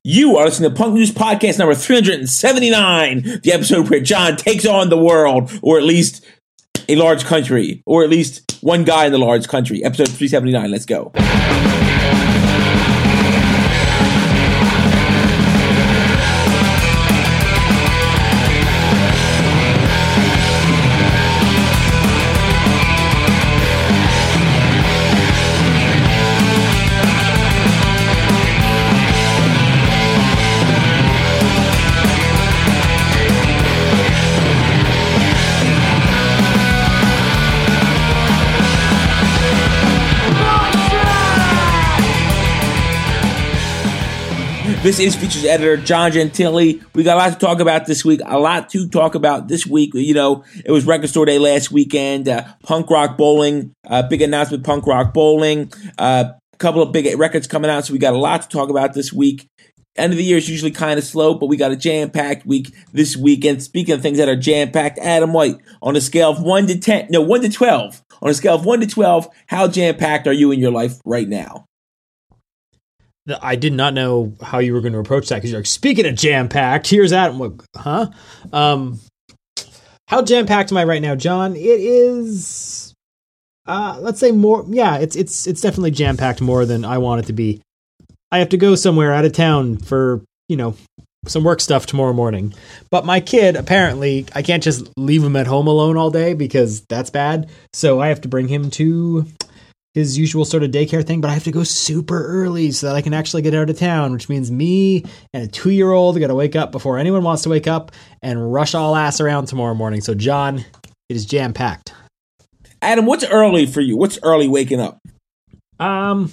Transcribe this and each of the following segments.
You are listening to Punk News Podcast number 379, the episode where John takes on the world, or at least a large country, or at least one guy in the large country. Episode 379. Let's go. This is Features Editor John Gentili. We got a lot to talk about this week. You know, it was Record Store Day last weekend. Punk Rock Bowling, big announcement, Punk Rock Bowling. A couple of big records coming out, so we got a lot to talk about this week. End of the year is usually kind of slow, but we got a jam-packed week this weekend. Speaking of things that are jam-packed, Adam White, on a scale of 1 to 12, on a scale of 1 to 12, how jam-packed are you in your life right now? I did not know how you were going to approach that because you're like, speaking of jam-packed, here's that. Huh? How jam-packed am I right now, John? It is, let's say more. Yeah, it's definitely jam-packed more than I want it to be. I have to go somewhere out of town for, you know, some work stuff tomorrow morning. But my kid, apparently, I can't just leave him at home alone all day because that's bad. So I have to bring him to his usual sort of daycare thing, but I have to go super early so that I can actually get out of town, which means me and a 2-year-old got to wake up before anyone wants to wake up and rush all ass around tomorrow morning. So, John, it is jam-packed. Adam, what's early for you? What's early waking up? I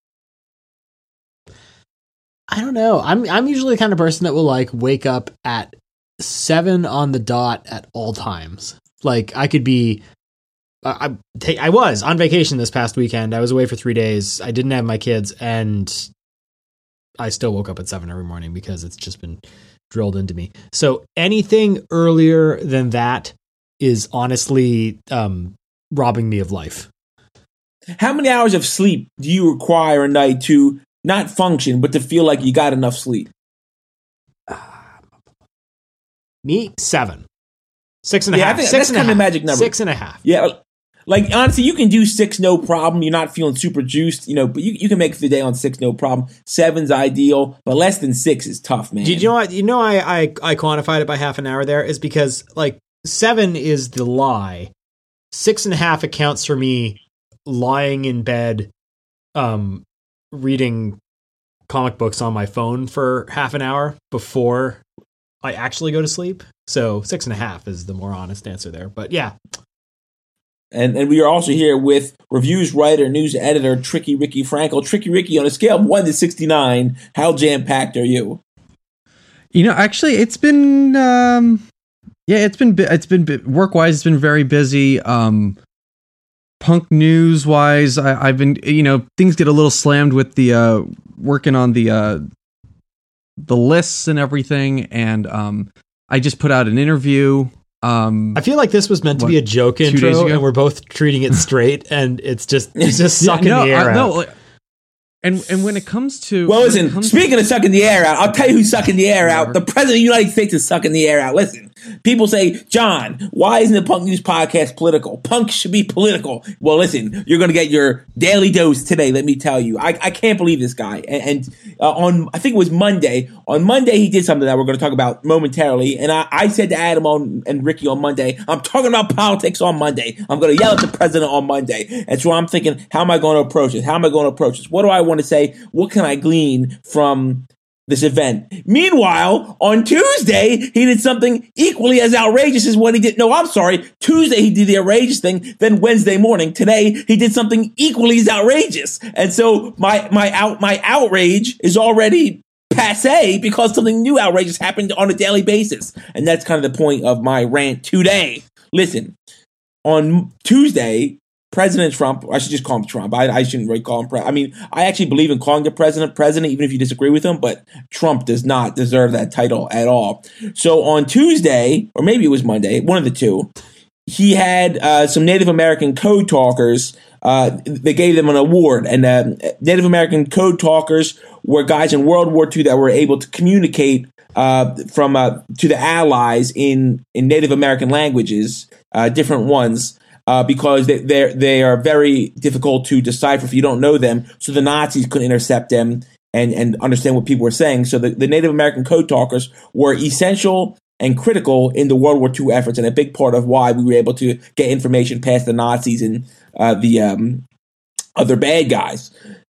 don't know. I'm usually the kind of person that will like wake up at 7 on the dot at all times. Like I could be I was on vacation this past weekend. I was away for 3 days. I didn't have my kids, and I still woke up at 7 every morning because it's just been drilled into me. So anything earlier than that is honestly robbing me of life. How many hours of sleep do you require a night to not function, but to feel like you got enough sleep? Me, 7. 6.5. Yeah, I think that's kind of the magic number. 6.5. Yeah. Like, honestly, you can do 6, no problem. You're not feeling super juiced, you know, but you can make it the day on 6, no problem. 7's ideal, but less than 6 is tough, man. Did you know what? You know, I quantified it by half an hour there is because, like, 7 is the lie. 6.5 accounts for me lying in bed, reading comic books on my phone for half an hour before I actually go to sleep. So 6.5 is the more honest answer there. But yeah. And we are also here with reviews writer, news editor, Tricky Ricky Frankel. Tricky Ricky, on a scale of 1 to 69, how jam-packed are you? You know, actually, it's been work-wise, it's been very busy. Punk news-wise, I've been, you know, things get a little slammed with the working on the lists and everything, and I just put out an interview. I feel like this was meant to be a joke intro, and we're both treating it straight, and it's just sucking the air out. No, and when it comes to... Well, listen, speaking of sucking the air out, I'll tell you who's sucking the air out. The President of the United States is sucking the air out. Listen, people say, John, why isn't the Punk News Podcast political? Punk should be political. Well, listen, you're going to get your daily dose today, let me tell you. I can't believe this guy. And on, I think it was Monday, he did something that we're going to talk about momentarily. And I said to Adam and Ricky on Monday, I'm talking about politics on Monday. I'm going to yell at the president on Monday. And so I'm thinking, how am I going to approach this? What do I want to say? What can I glean from this event? Meanwhile, on Tuesday, he did something equally as outrageous as what he did. No, I'm sorry. Tuesday, he did the outrageous thing. Then Wednesday morning, today, he did something equally as outrageous. And so my outrage is already passe because something new outrageous happened on a daily basis. And that's kind of the point of my rant today. Listen, on Tuesday, President Trump, I should just call him Trump. I shouldn't really call him president. I mean, I actually believe in calling the president, even if you disagree with him, but Trump does not deserve that title at all. So on Tuesday, or maybe it was Monday, one of the two, he had some Native American code talkers they gave them an award. And Native American code talkers were guys in World War II that were able to communicate from to the Allies in Native American languages, different ones. Because they are very difficult to decipher if you don't know them. So the Nazis couldn't intercept them and understand what people were saying. So the Native American code talkers were essential and critical in the World War II efforts, and a big part of why we were able to get information past the Nazis and the other bad guys.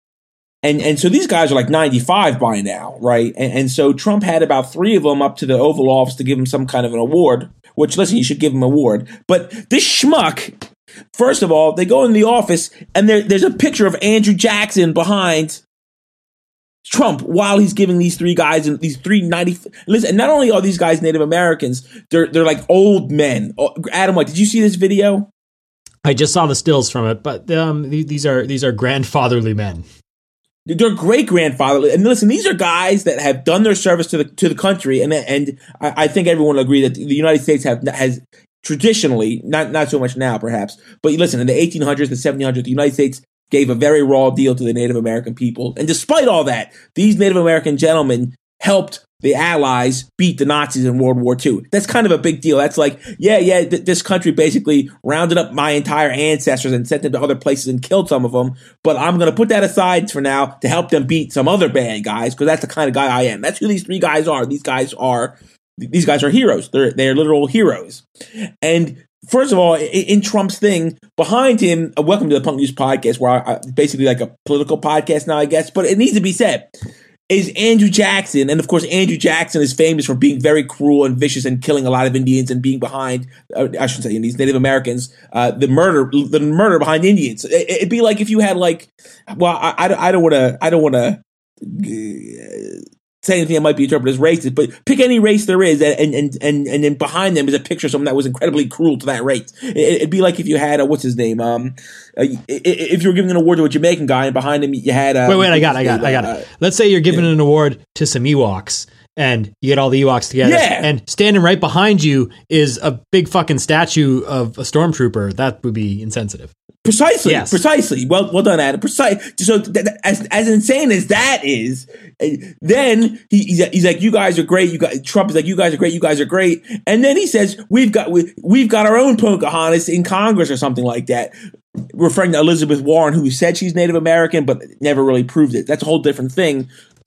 And so these guys are like 95 by now, right? And so Trump had about 3 of them up to the Oval Office to give him some kind of an award, which, listen, you should give him an award. But this schmuck, first of all, they go in the office and there's a picture of Andrew Jackson behind Trump while he's giving these 3 guys and these 390. Listen, not only are these guys Native Americans, they're like old men. Adam, did you see this video? I just saw the stills from it, but these are grandfatherly men. They're great grandfather, and listen, these are guys that have done their service to the country, and I think everyone will agree that the United States has traditionally, not so much now perhaps, but listen, in the 1800s, the 1700s, the United States gave a very raw deal to the Native American people, and despite all that, these Native American gentlemen helped the Allies beat the Nazis in World War II. That's kind of a big deal. That's like, this country basically rounded up my entire ancestors and sent them to other places and killed some of them. But I'm going to put that aside for now to help them beat some other bad guys, because that's the kind of guy I am. That's who these 3 guys are. These guys are heroes. They're literal heroes. And first of all, in Trump's thing, behind him, welcome to the Punk News Podcast, where I basically like a political podcast now, I guess, but it needs to be said, is Andrew Jackson. And of course, Andrew Jackson is famous for being very cruel and vicious and killing a lot of Indians and being behind, I shouldn't say Indians, Native Americans, the murder behind Indians. It'd be like if you had like, well, I don't want to say anything that might be interpreted as racist, but pick any race there is, and then behind them is a picture of someone that was incredibly cruel to that race. It'd be like if you had what's his name? If you were giving an award to a Jamaican guy, and behind him you had wait, I got it. Let's say you're giving an award to some Ewoks, and you get all the Ewoks together, and standing right behind you is a big fucking statue of a stormtrooper. That would be insensitive. Precisely, yes. Precisely. Well done, Adam. So as insane as that is, then he's like, you guys are great. Trump is like, you guys are great. You guys are great. And then he says, we've got our own Pocahontas in Congress or something like that, referring to Elizabeth Warren, who said she's Native American but never really proved it. That's a whole different thing.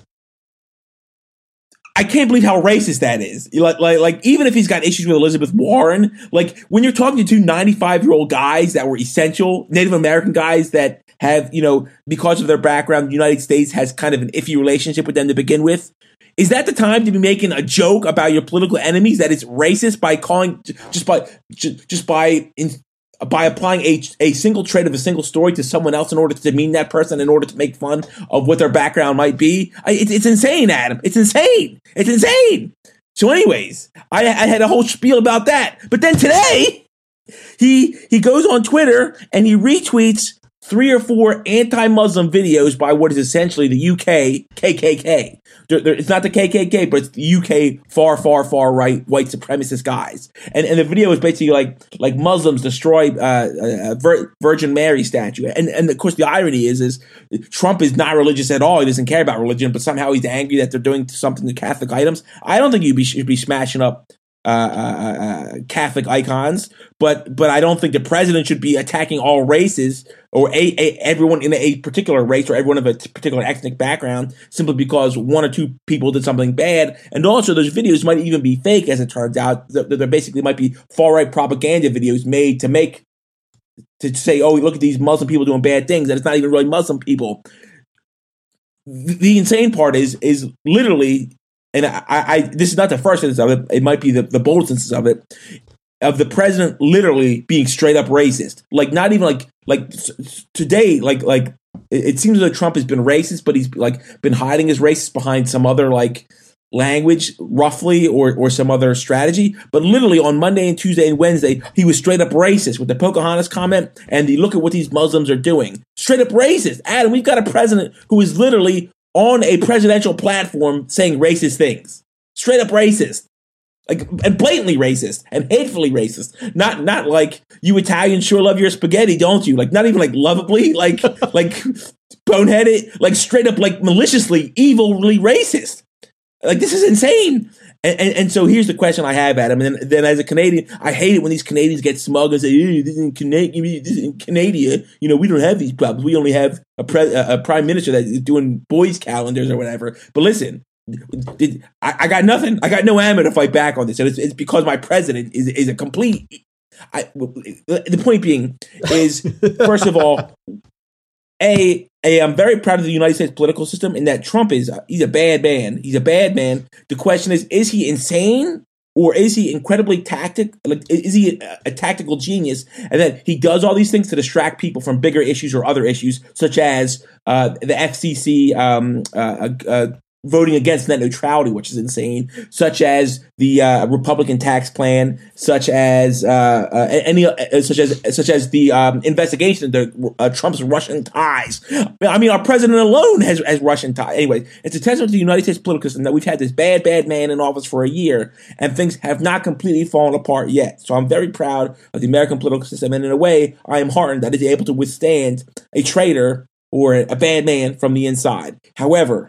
I can't believe how racist that is. Like even if he's got issues with Elizabeth Warren, like when you're talking to 2 95-year-old guys that were essential Native American guys that have, because of their background, the United States has kind of an iffy relationship with them to begin with. Is that the time to be making a joke about your political enemies that is racist by calling by applying a single trait of a single story to someone else in order to demean that person, in order to make fun of what their background might be? It's insane, Adam. It's insane. It's insane. So anyways, I had a whole spiel about that. But then today, he goes on Twitter and he retweets 3 or 4 anti-Muslim videos by what is essentially the UK KKK. It's not the KKK, but it's the UK far right white supremacist guys. And the video is basically like Muslims destroy Virgin Mary statue. And of course the irony is Trump is not religious at all. He doesn't care about religion, but somehow he's angry that they're doing something to Catholic items. I don't think you should be smashing up Catholic icons, but I don't think the president should be attacking all races or everyone in a particular race or everyone of a particular ethnic background simply because 1 or 2 people did something bad. And also, those videos might even be fake, as it turns out. There basically might be far-right propaganda videos made to say, oh, look at these Muslim people doing bad things, and it's not even really Muslim people. The insane part is literally, and I this is not the first instance of it, it might be the boldest instance of it, of the president literally being straight up racist. Like, not even like today, like it seems like Trump has been racist, but he's like been hiding his racist behind some other like language roughly or some other strategy. But literally on Monday and Tuesday and Wednesday, he was straight up racist with the Pocahontas comment and the look at what these Muslims are doing. Straight up racist. Adam, we've got a president who is literally on a presidential platform saying racist things. Straight up racist. Like, and blatantly racist and hatefully racist. Not like, you Italians sure love your spaghetti, don't you? Like, not even like lovably, like boneheaded, like straight up, like maliciously, evilly racist. Like, this is insane. And so here's the question I have at him. And then as a Canadian, I hate it when these Canadians get smug and say, hey, this is in Canada, you know, we don't have these problems. We only have a prime minister that is doing boys' calendars or whatever. But listen, I got nothing. I got no ammo to fight back on this. And it's because my president is a complete... the point being is, first of all, I'm very proud of the United States political system in that Trump he's a bad man. He's a bad man. The question is he insane or is he incredibly is he a tactical genius and that he does all these things to distract people from bigger issues or other issues such as the FCC voting against net neutrality, which is insane, such as the Republican tax plan, such as the investigation into Trump's Russian ties. I mean, our president alone has Russian ties. Anyway, it's a testament to the United States political system that we've had this bad man in office for a year, and things have not completely fallen apart yet. So I'm very proud of the American political system, and in a way, I am heartened that it's able to withstand a traitor or a bad man from the inside. However,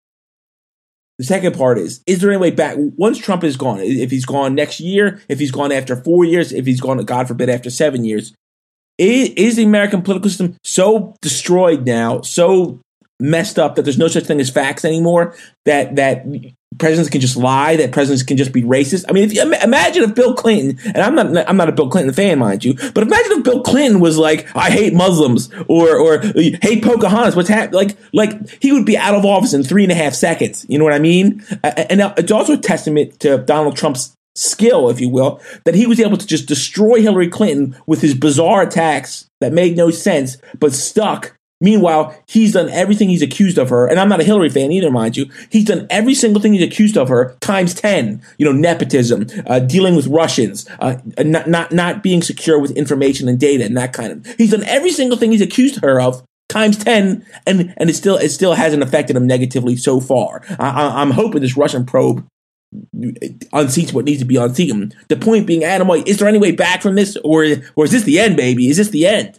the second part is there any way back once Trump is gone? If he's gone next year, if he's gone after 4 years, if he's gone, God forbid, after 7 years, is the American political system so destroyed now, so messed up that there's no such thing as facts anymore, that presidents can just lie, that presidents can just be racist? I mean, imagine if Bill Clinton, and I'm not a Bill Clinton fan, mind you, but imagine if Bill Clinton was like, I hate Muslims or hate Pocahontas. What's happening? Like he would be out of office in 3.5 seconds. You know what I mean? And it's also a testament to Donald Trump's skill, if you will, that he was able to just destroy Hillary Clinton with his bizarre attacks that made no sense, but stuck. Meanwhile, he's done everything he's accused of her, and I'm not a Hillary fan either, mind you. He's done every single thing he's accused of her times 10. You know, nepotism, dealing with Russians, not being secure with information and data, and that kind of. He's done every single thing he's accused her of times 10, and it still hasn't affected him negatively so far. I'm hoping this Russian probe unseats what needs to be unseated. The point being, Adam White, is there any way back from this, or is this the end, baby? Is this the end?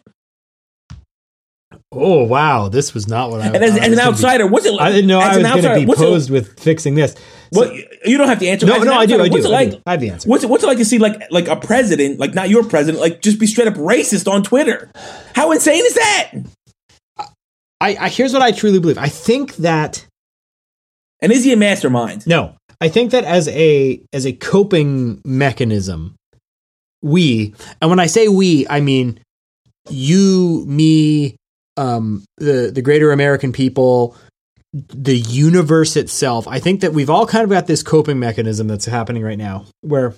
Oh, wow. This was not what I was. And as an outsider, what's it like? I didn't know I was going to be posed with fixing this. Well, you don't have to answer. No, I do. I have the answer. What's it like to see like a president, like not your president, like just be straight up racist on Twitter? How insane is that? I here's what I truly believe. I think that. And is he a mastermind? No. I think that as a coping mechanism, and when I say we, I mean you, me, the greater American people, the universe itself. I think that we've all kind of got this coping mechanism that's happening right now where,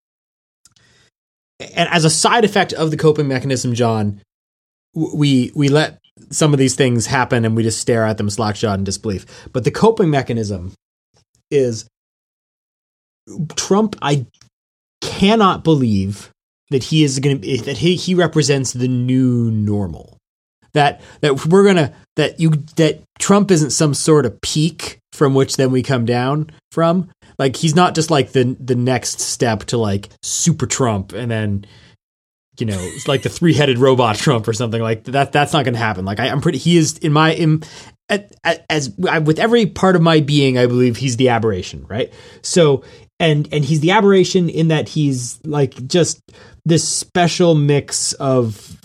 and as a side effect of the coping mechanism, John, we let some of these things happen and we just stare at them slack-jawed in disbelief. But the coping mechanism is Trump. I cannot believe that he is going to, that he represents the new normal. That Trump isn't some sort of peak from which then we come down from. Like he's not just like the next step to like super Trump and then, you know, it's like the 3-headed robot Trump or something like that. That's not going to happen. Like he is with every part of my being, I believe he's the aberration, right? So, and he's the aberration in that he's like just this special mix of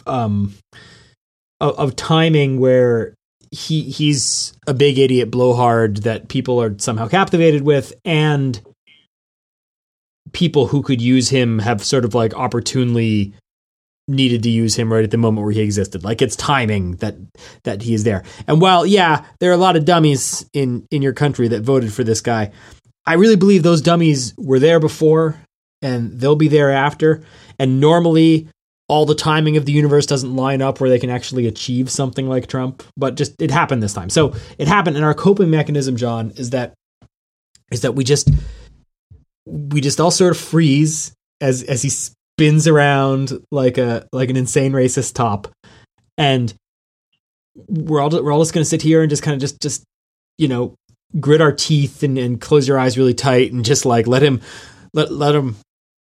timing where he's a big idiot blowhard that people are somehow captivated with, and people who could use him have sort of like opportunely needed to use him right at the moment where he existed. Like it's timing that he is there. And while, yeah, there are a lot of dummies in your country that voted for this guy, I really believe those dummies were there before and they'll be there after. And normally all the timing of the universe doesn't line up where they can actually achieve something like Trump, but just it happened this time. So it happened, and our coping mechanism, John, is that we just all sort of freeze as he spins around like an insane racist top, and we're all just going to sit here and just kind of just you know, grit our teeth and close your eyes really tight and just like let him let him,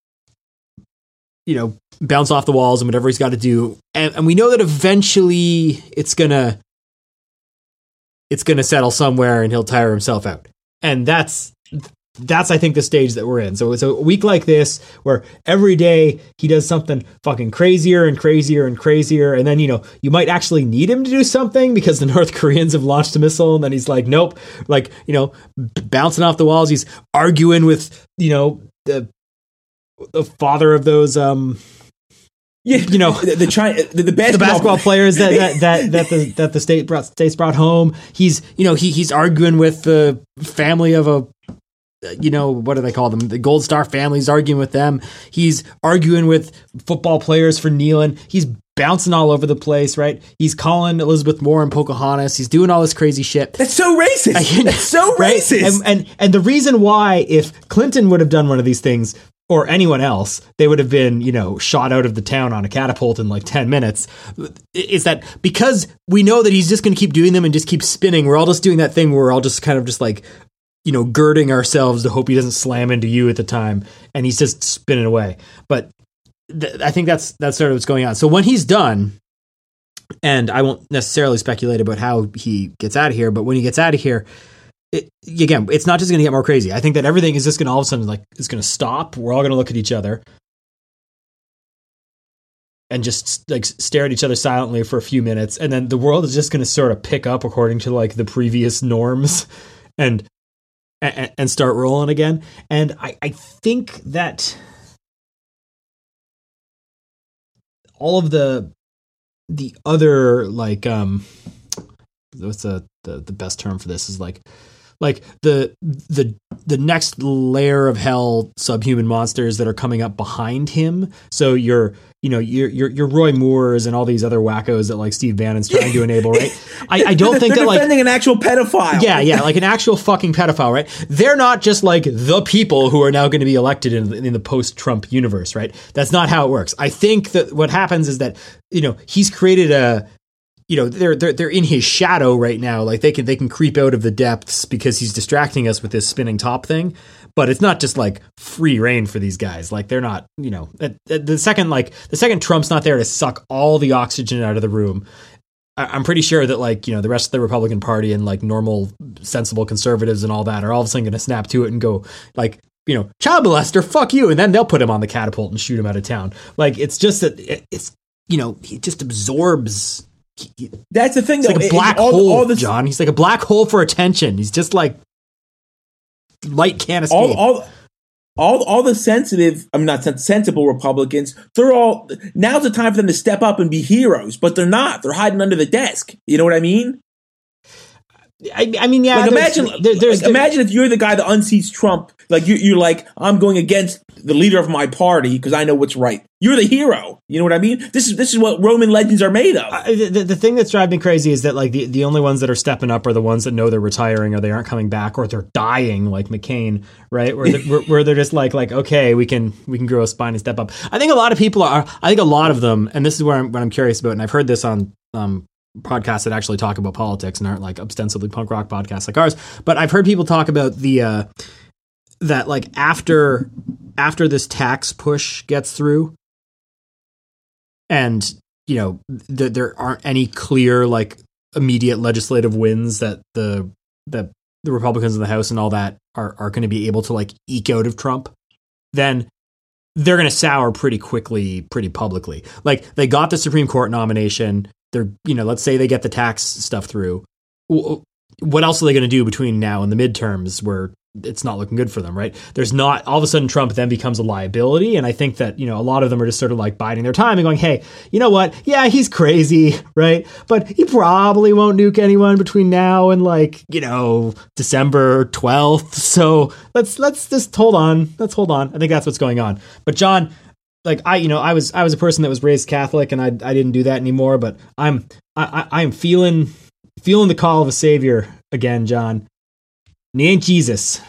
bounce off the walls and whatever he's got to do. And we know that eventually it's gonna settle somewhere and he'll tire himself out. And that's I think the stage that we're in. So it's a week like this where every day he does something fucking crazier and crazier and crazier. And then, you might actually need him to do something because the North Koreans have launched a missile. And then he's like, nope, bouncing off the walls. He's arguing with, the father of those, the basketball players that the states brought home. He's arguing with the family of a, what do they call them? The Gold Star family. He's arguing with them. He's arguing with football players for kneeling. He's bouncing all over the place, right? He's calling Elizabeth Warren Pocahontas. He's doing all this crazy shit. That's so racist. That's so right? racist. And the reason why, if Clinton would have done one of these things, or anyone else, they would have been, shot out of the town on a catapult in like 10 minutes, is that because we know that he's just going to keep doing them and just keep spinning. We're all just doing that thing where we're all just kind of just like, girding ourselves to hope he doesn't slam into you at the time. And he's just spinning away. But I think that's sort of what's going on. So when he's done, and I won't necessarily speculate about how he gets out of here, but when he gets out of here, it's not just going to get more crazy. I think that everything is just going to all of a sudden it's going to stop. We're all going to look at each other and just stare at each other silently for a few minutes. And then the world is just going to sort of pick up according to the previous norms and start rolling again. And I think that all of the other what's the best term for this is like the next layer of hell subhuman monsters that are coming up behind him. So your Roy Moores and all these other wackos that Steve Bannon's trying to enable, right? I don't think they're that defending an actual pedophile. Yeah, like an actual fucking pedophile, right? They're not just the people who are now going to be elected in the post-Trump universe, right? That's not how it works. I think that what happens is that he's created a. They're in his shadow right now. They can creep out of the depths because he's distracting us with this spinning top thing. But it's not just free reign for these guys. They're not, the second Trump's not there to suck all the oxygen out of the room. I'm pretty sure that the rest of the Republican Party and normal sensible conservatives and all that are all of a sudden going to snap to it and go child molester, fuck you. And then they'll put him on the catapult and shoot him out of town. It's just that he just absorbs. That's the thing, though. Like a black hole, John. He's like a black hole for attention. He's just light can't escape. All the sensible Republicans, now's the time for them to step up and be heroes, but they're not. They're hiding under the desk. You know what I mean? I mean, yeah. Imagine if you're the guy that unseats Trump. You're I'm going against the leader of my party because I know what's right. You're the hero. You know what I mean? This is what Roman legends are made of. The thing that's driving me crazy is that the only ones that are stepping up are the ones that know they're retiring or they aren't coming back or they're dying, like McCain, right? Where they're just okay, we can grow a spine and step up. I think a lot of people are. I think a lot of them, and this is what I'm curious about, and I've heard this on podcasts that actually talk about politics and aren't ostensibly punk rock podcasts like ours. But I've heard people talk about that after this tax push gets through, and there aren't any clear immediate legislative wins that the Republicans in the House and all that are going to be able to eke out of Trump, then they're going to sour pretty quickly, pretty publicly. They got the Supreme Court nomination. They're, let's say they get the tax stuff through. What else are they going to do between now and the midterms where it's not looking good for them, right? There's not, all of a sudden Trump then becomes a liability. And I think that, a lot of them are just sort of biding their time and going, hey, you know what? Yeah, he's crazy, right? But he probably won't nuke anyone between now and December 12th. So let's just hold on. Let's hold on. I think that's what's going on. But John, I was a person that was raised Catholic and I didn't do that anymore, but I'm feeling the call of a savior again, John. And he ain't Jesus.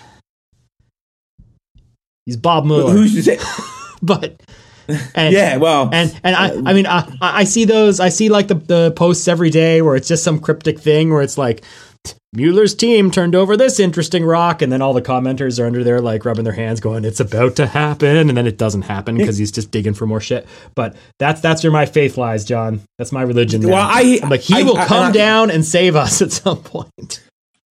He's Bob Mueller. Who's to say? But yeah, well, and I see those. I see the posts every day where it's just some cryptic thing where it's Mueller's team turned over this interesting rock, and then all the commenters are under there like rubbing their hands going, it's about to happen, and then it doesn't happen because he's just digging for more shit. But that's where my faith lies, John. That's my religion now. Well, I'm like, he will come down and save us at some point.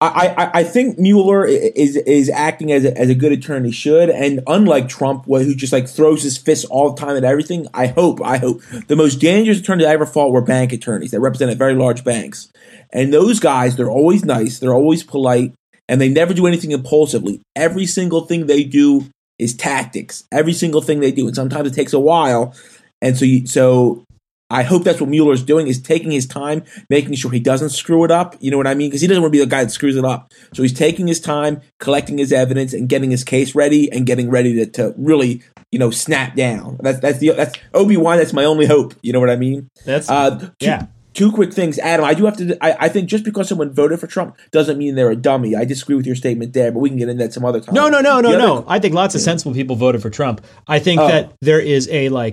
I think Mueller is acting as a good attorney should, and unlike Trump, who just like throws his fists all the time at everything, I hope the most dangerous attorneys I ever fought were bank attorneys that represented very large banks, and those guys, they're always nice, they're always polite, and they never do anything impulsively. Every single thing they do is tactics. Every single thing they do, and sometimes it takes a while, and so. I hope that's what Mueller's doing, is taking his time, making sure he doesn't screw it up. You know what I mean? Because he doesn't want to be the guy that screws it up. So he's taking his time, collecting his evidence, and getting his case ready, and getting ready to really, snap down. That's Obi-Wan. That's my only hope. You know what I mean? That's yeah. Two quick things, Adam. I do have to. I think just because someone voted for Trump doesn't mean they're a dummy. I disagree with your statement there, but we can get into that some other time. No. I think lots of sensible people voted for Trump. I think that there is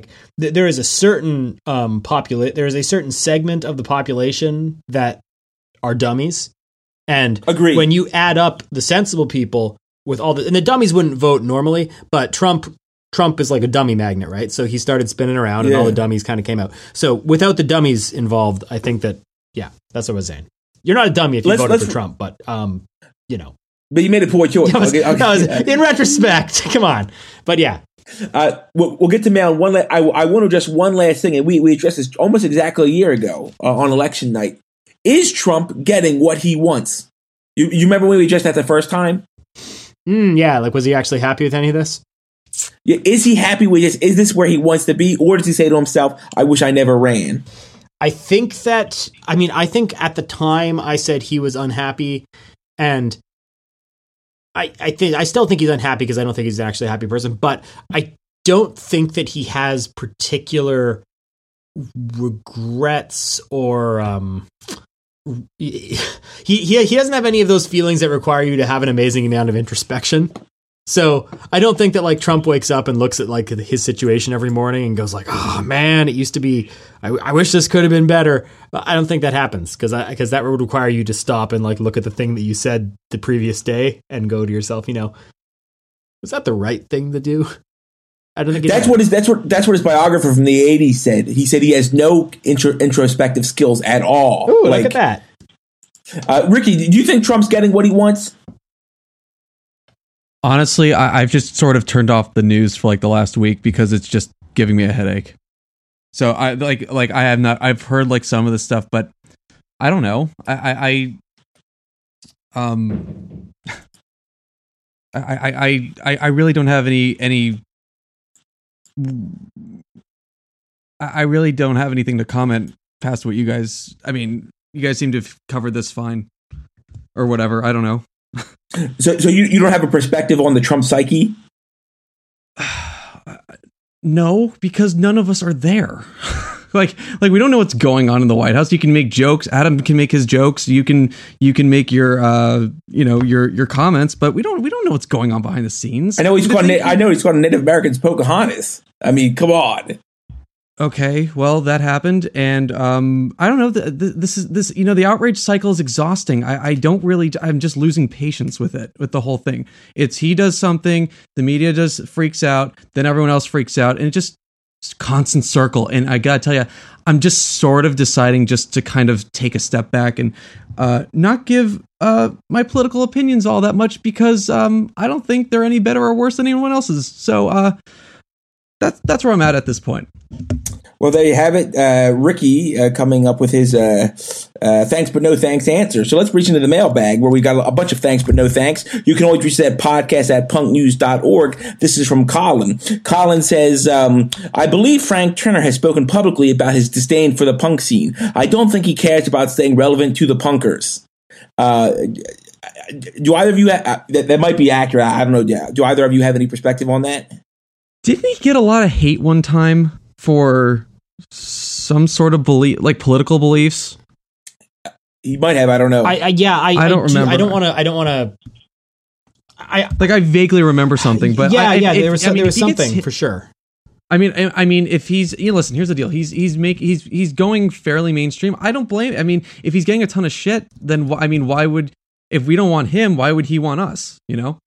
a certain there is a certain segment of the population that are dummies, and agree. When you add up the sensible people with all and the dummies wouldn't vote normally, but Trump is like a dummy magnet, right? So he started spinning around and all the dummies kind of came out. So without the dummies involved, I think that, that's what I was saying. You're not a dummy if you voted for Trump, but, But you made a poor choice. In retrospect, come on. But yeah. We'll get to mail. I want to address one last thing, and we addressed this almost exactly a year ago on election night. Is Trump getting what he wants? You remember when we addressed that the first time? Yeah, like was he actually happy with any of this? Yeah, is he happy with this? Is this where he wants to be? Or does he say to himself, I wish I never ran? I think at the time I said he was unhappy, and I still think he's unhappy because I don't think he's actually a happy person, but I don't think that he has particular regrets or he doesn't have any of those feelings that require you to have an amazing amount of introspection. So I don't think that like Trump wakes up and looks at like his situation every morning and goes like, oh man, it used to be, I wish this could have been better. But I don't think that happens because that would require you to stop and like look at the thing that you said the previous day and go to yourself, was that the right thing to do? I don't think that's what his biographer from the 80s said. He said he has no introspective skills at all. Ooh, look at that. Ricky, do you think Trump's getting what he wants? Honestly, I've just sort of turned off the news for like the last week because it's just giving me a headache. So I've heard like some of the stuff, but I don't know. I really don't have any I really don't have anything to comment past what you guys. I mean, you guys seem to have covered this fine or whatever. I don't know. So you don't have a perspective on the Trump psyche? No, because none of us are there. like we don't know what's going on in the White House. You can make jokes. Adam can make his jokes. You can make your your comments, but we don't know what's going on behind the scenes. I know he's called Native Americans Pocahontas. I mean, come on. Okay, well, that happened, and I don't know. This the outrage cycle is exhausting. I'm just losing patience with the whole thing. It's he does something, the media freaks out, then everyone else freaks out, and it's constant circle. And I gotta tell you, I'm just sort of deciding just to kind of take a step back and not give my political opinions all that much because I don't think they're any better or worse than anyone else's. So that's where I'm at this point. Well, there you have it. Ricky coming up with his thanks but no thanks answer. So let's reach into the mailbag where we got a bunch of thanks but no thanks. You can always reach that podcast at punknews.org. This is from Colin. Colin says, I believe Frank Turner has spoken publicly about his disdain for the punk scene. I don't think he cares about staying relevant to the punkers. Do either of you, that might be accurate, I don't know, do either of you have any perspective on that? Didn't he get a lot of hate one time for some sort of belief, like political beliefs? He might have. I don't know. I don't remember. I don't want to. I vaguely remember something, but there was something for sure. I mean, if listen, here's the deal. He's going fairly mainstream. I don't blame. I mean, if he's getting a ton of shit, then why would, if we don't want him, why would he want us? You know.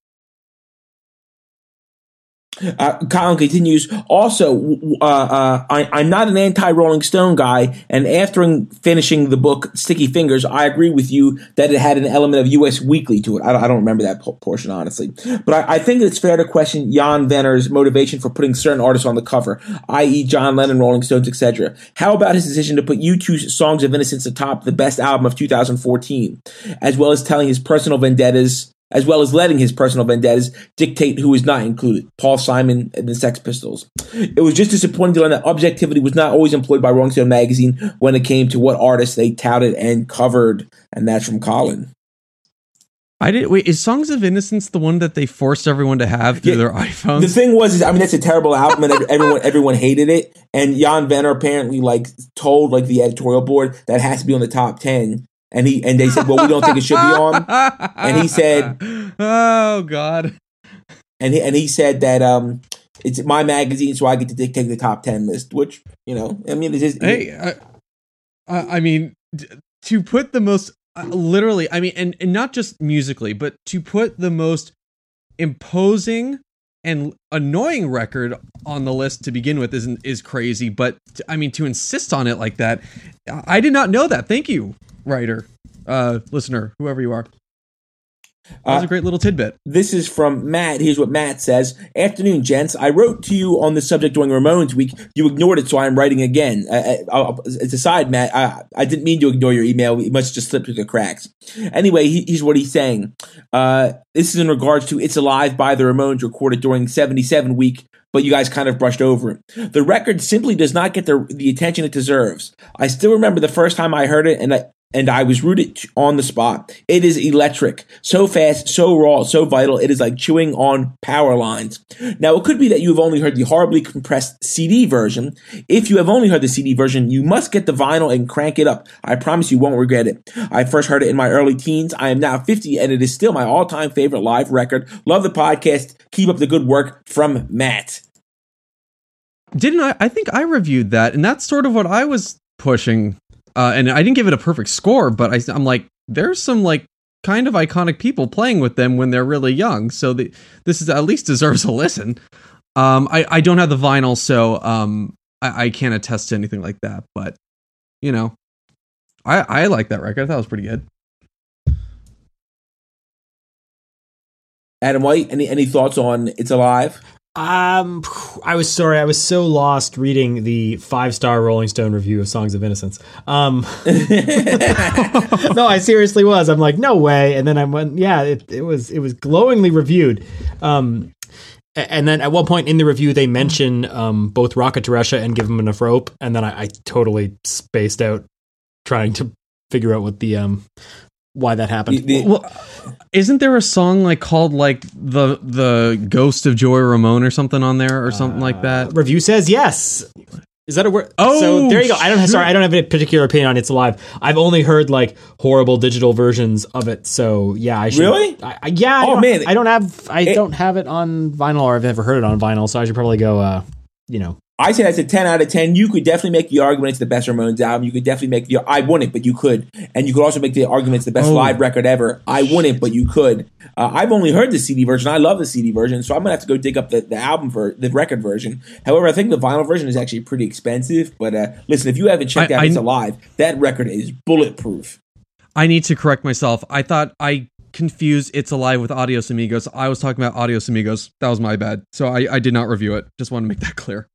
Colin continues, also, I'm not an anti-Rolling Stone guy, and after finishing the book Sticky Fingers, I agree with you that it had an element of US Weekly to it. I don't remember that portion, honestly. But I think it's fair to question Jan Venner's motivation for putting certain artists on the cover, i.e. John Lennon, Rolling Stones, etc. How about his decision to put U2's Songs of Innocence atop the best album of 2014, as well as letting his personal vendettas dictate who is not included, Paul Simon and the Sex Pistols. It was just disappointing to learn that objectivity was not always employed by Rolling Stone magazine when it came to what artists they touted and covered, and that's from Colin. Is Songs of Innocence the one that they forced everyone to have through their iPhones? The thing was, that's a terrible album, and everyone hated it. And Jan Venner apparently told the editorial board that has to be on the top 10. And they said, well, we don't think it should be on. And he said, oh God. And he said that it's my magazine, so I get to dictate the top 10 list. Which it is. Hey, I mean, to put the most literally, I mean, and not just musically, but to put the most imposing and annoying record on the list to begin with is crazy. But to insist on it like that, I did not know that. Thank you, writer, listener, whoever you are. That was a great little tidbit. This is from Matt. Here's what Matt says. Afternoon, gents. I wrote to you on this subject during Ramones week. You ignored it, so I'm writing again. It's a side, Matt. I didn't mean to ignore your email. It must just slip through the cracks. Anyway, here's what he's saying. This is in regards to It's Alive by the Ramones, recorded during 77 week, but you guys kind of brushed over it. The record simply does not get the attention it deserves. I still remember the first time I heard it, and I was rooted on the spot. It is electric. So fast, so raw, so vital. It is like chewing on power lines. Now, it could be that you have only heard the horribly compressed CD version. If you have only heard the CD version, you must get the vinyl and crank it up. I promise you won't regret it. I first heard it in my early teens. I am now 50, and it is still my all-time favorite live record. Love the podcast. Keep up the good work. From Matt. Didn't I? I think I reviewed that, and that's sort of what I was pushing. And I didn't give it a perfect score, but I'm like, there's some kind of iconic people playing with them when they're really young. So this is at least deserves a listen. I don't have the vinyl, so I can't attest to anything like that. But I like that record. I thought it was pretty good. Adam White, any thoughts on It's Alive? I was so lost reading the 5-star Rolling Stone review of Songs of Innocence. No, I seriously was. I'm like, no way. And then I went, yeah, it was glowingly reviewed. And then at one point in the review, they mention both Rocket Teresha and Give 'Em Enough Rope. And then I totally spaced out trying to figure out what why that happened. Well, isn't there a song called the Ghost of Joey Ramone or something on there or something like that? Review says yes. Is that a word? Oh, so there you go. I don't have a particular opinion on It's Alive. I've only heard horrible digital versions of it. So yeah, I should. Really? Man, I don't have it on vinyl, or I've never heard it on vinyl. So I should probably go. I say that's a 10 out of 10. You could definitely make the argument it's the best Ramones album. You could definitely make I wouldn't, but you could. And you could also make the argument it's the best live record ever. I wouldn't, but you could. I've only heard the CD version. I love the CD version, so I'm going to have to go dig up the album the record version. However, I think the vinyl version is actually pretty expensive. But listen, if you haven't checked out It's Alive, that record is bulletproof. I need to correct myself. I thought I confused It's Alive with Adios Amigos. I was talking about Adios Amigos. That was my bad. So I did not review it. Just want to make that clear.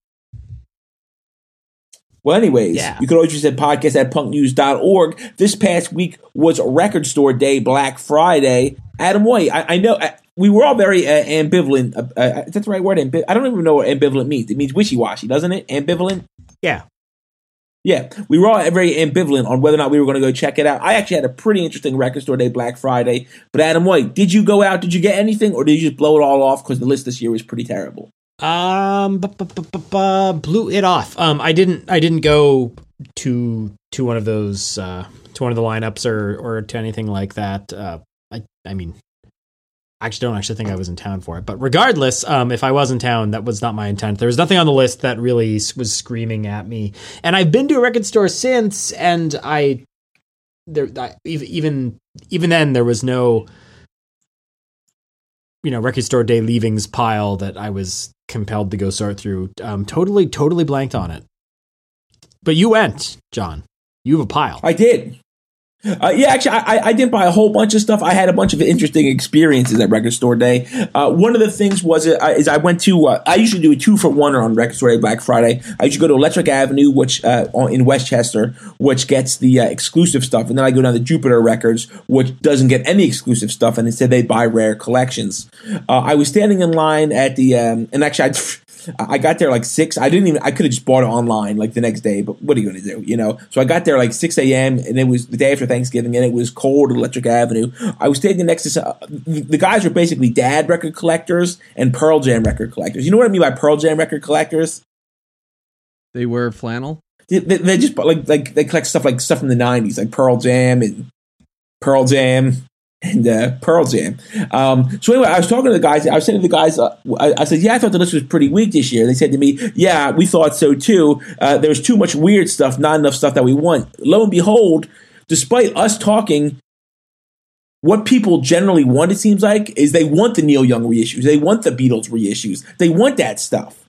Well, anyways, You can always visit podcast at punknews.org. This past week was Record Store Day, Black Friday. Adam White, I know we were all very ambivalent. Is that the right word? I don't even know what ambivalent means. It means wishy-washy, doesn't it? Ambivalent? Yeah. Yeah, we were all very ambivalent on whether or not we were going to go check it out. I actually had a pretty interesting Record Store Day, Black Friday. But Adam White, did you go out? Did you get anything? Or did you just blow it all off because the list this year was pretty terrible? Blew it off. I didn't go to one of those to one of the lineups or to anything like that. I mean, actually don't actually think I was in town for it. But regardless, if I was in town, that was not my intent. There was nothing on the list that really was screaming at me. And I've been to a record store since, and even then there was no, record store day leavings pile that I was compelled to go sort through. Totally blanked on it. But you went, John. You have a pile. I did. Actually, I didn't buy a whole bunch of stuff. I had a bunch of interesting experiences at Record Store Day. One of the things is I went to, I usually do a 2-for-1 on Record Store Day Black Friday. I usually go to Electric Avenue, which in Westchester, which gets the exclusive stuff. And then I go down to Jupiter Records, which doesn't get any exclusive stuff. And instead they buy rare collections. I was standing in line at the, and actually I got there like 6. I could have just bought it online like the next day, but what are you going to do, So I got there like 6 a.m. and it was the day after Thanksgiving and it was cold at Electric Avenue. I was standing next to the guys were basically dad record collectors and Pearl Jam record collectors. You know what I mean by Pearl Jam record collectors? They wear flannel? They just like they collect stuff from the 90s, like Pearl Jam and Pearl Jam. Pearl Jam. So anyway, I was talking to the guys. I was saying to the guys, I said, yeah, I thought the list was pretty weak this year. They said to me, yeah, we thought so too. There's too much weird stuff, not enough stuff that we want. Lo and behold, despite us talking, what people generally want, it seems like, is they want the Neil Young reissues. They want the Beatles reissues. They want that stuff.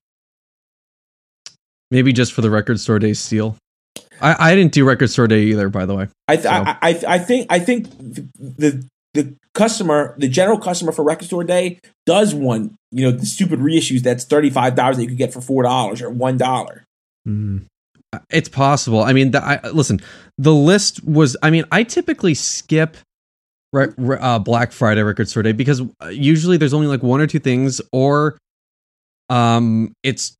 Maybe just for the Record Store Day steal. I didn't do Record Store Day either, by the way. I think the customer, the general customer for Record Store Day does want, the stupid reissues that's $35 that you could get for $4 or $1. Mm. It's possible. I mean, listen, the list was, I typically skip Black Friday Record Store Day because usually there's only like one or two things, or it's,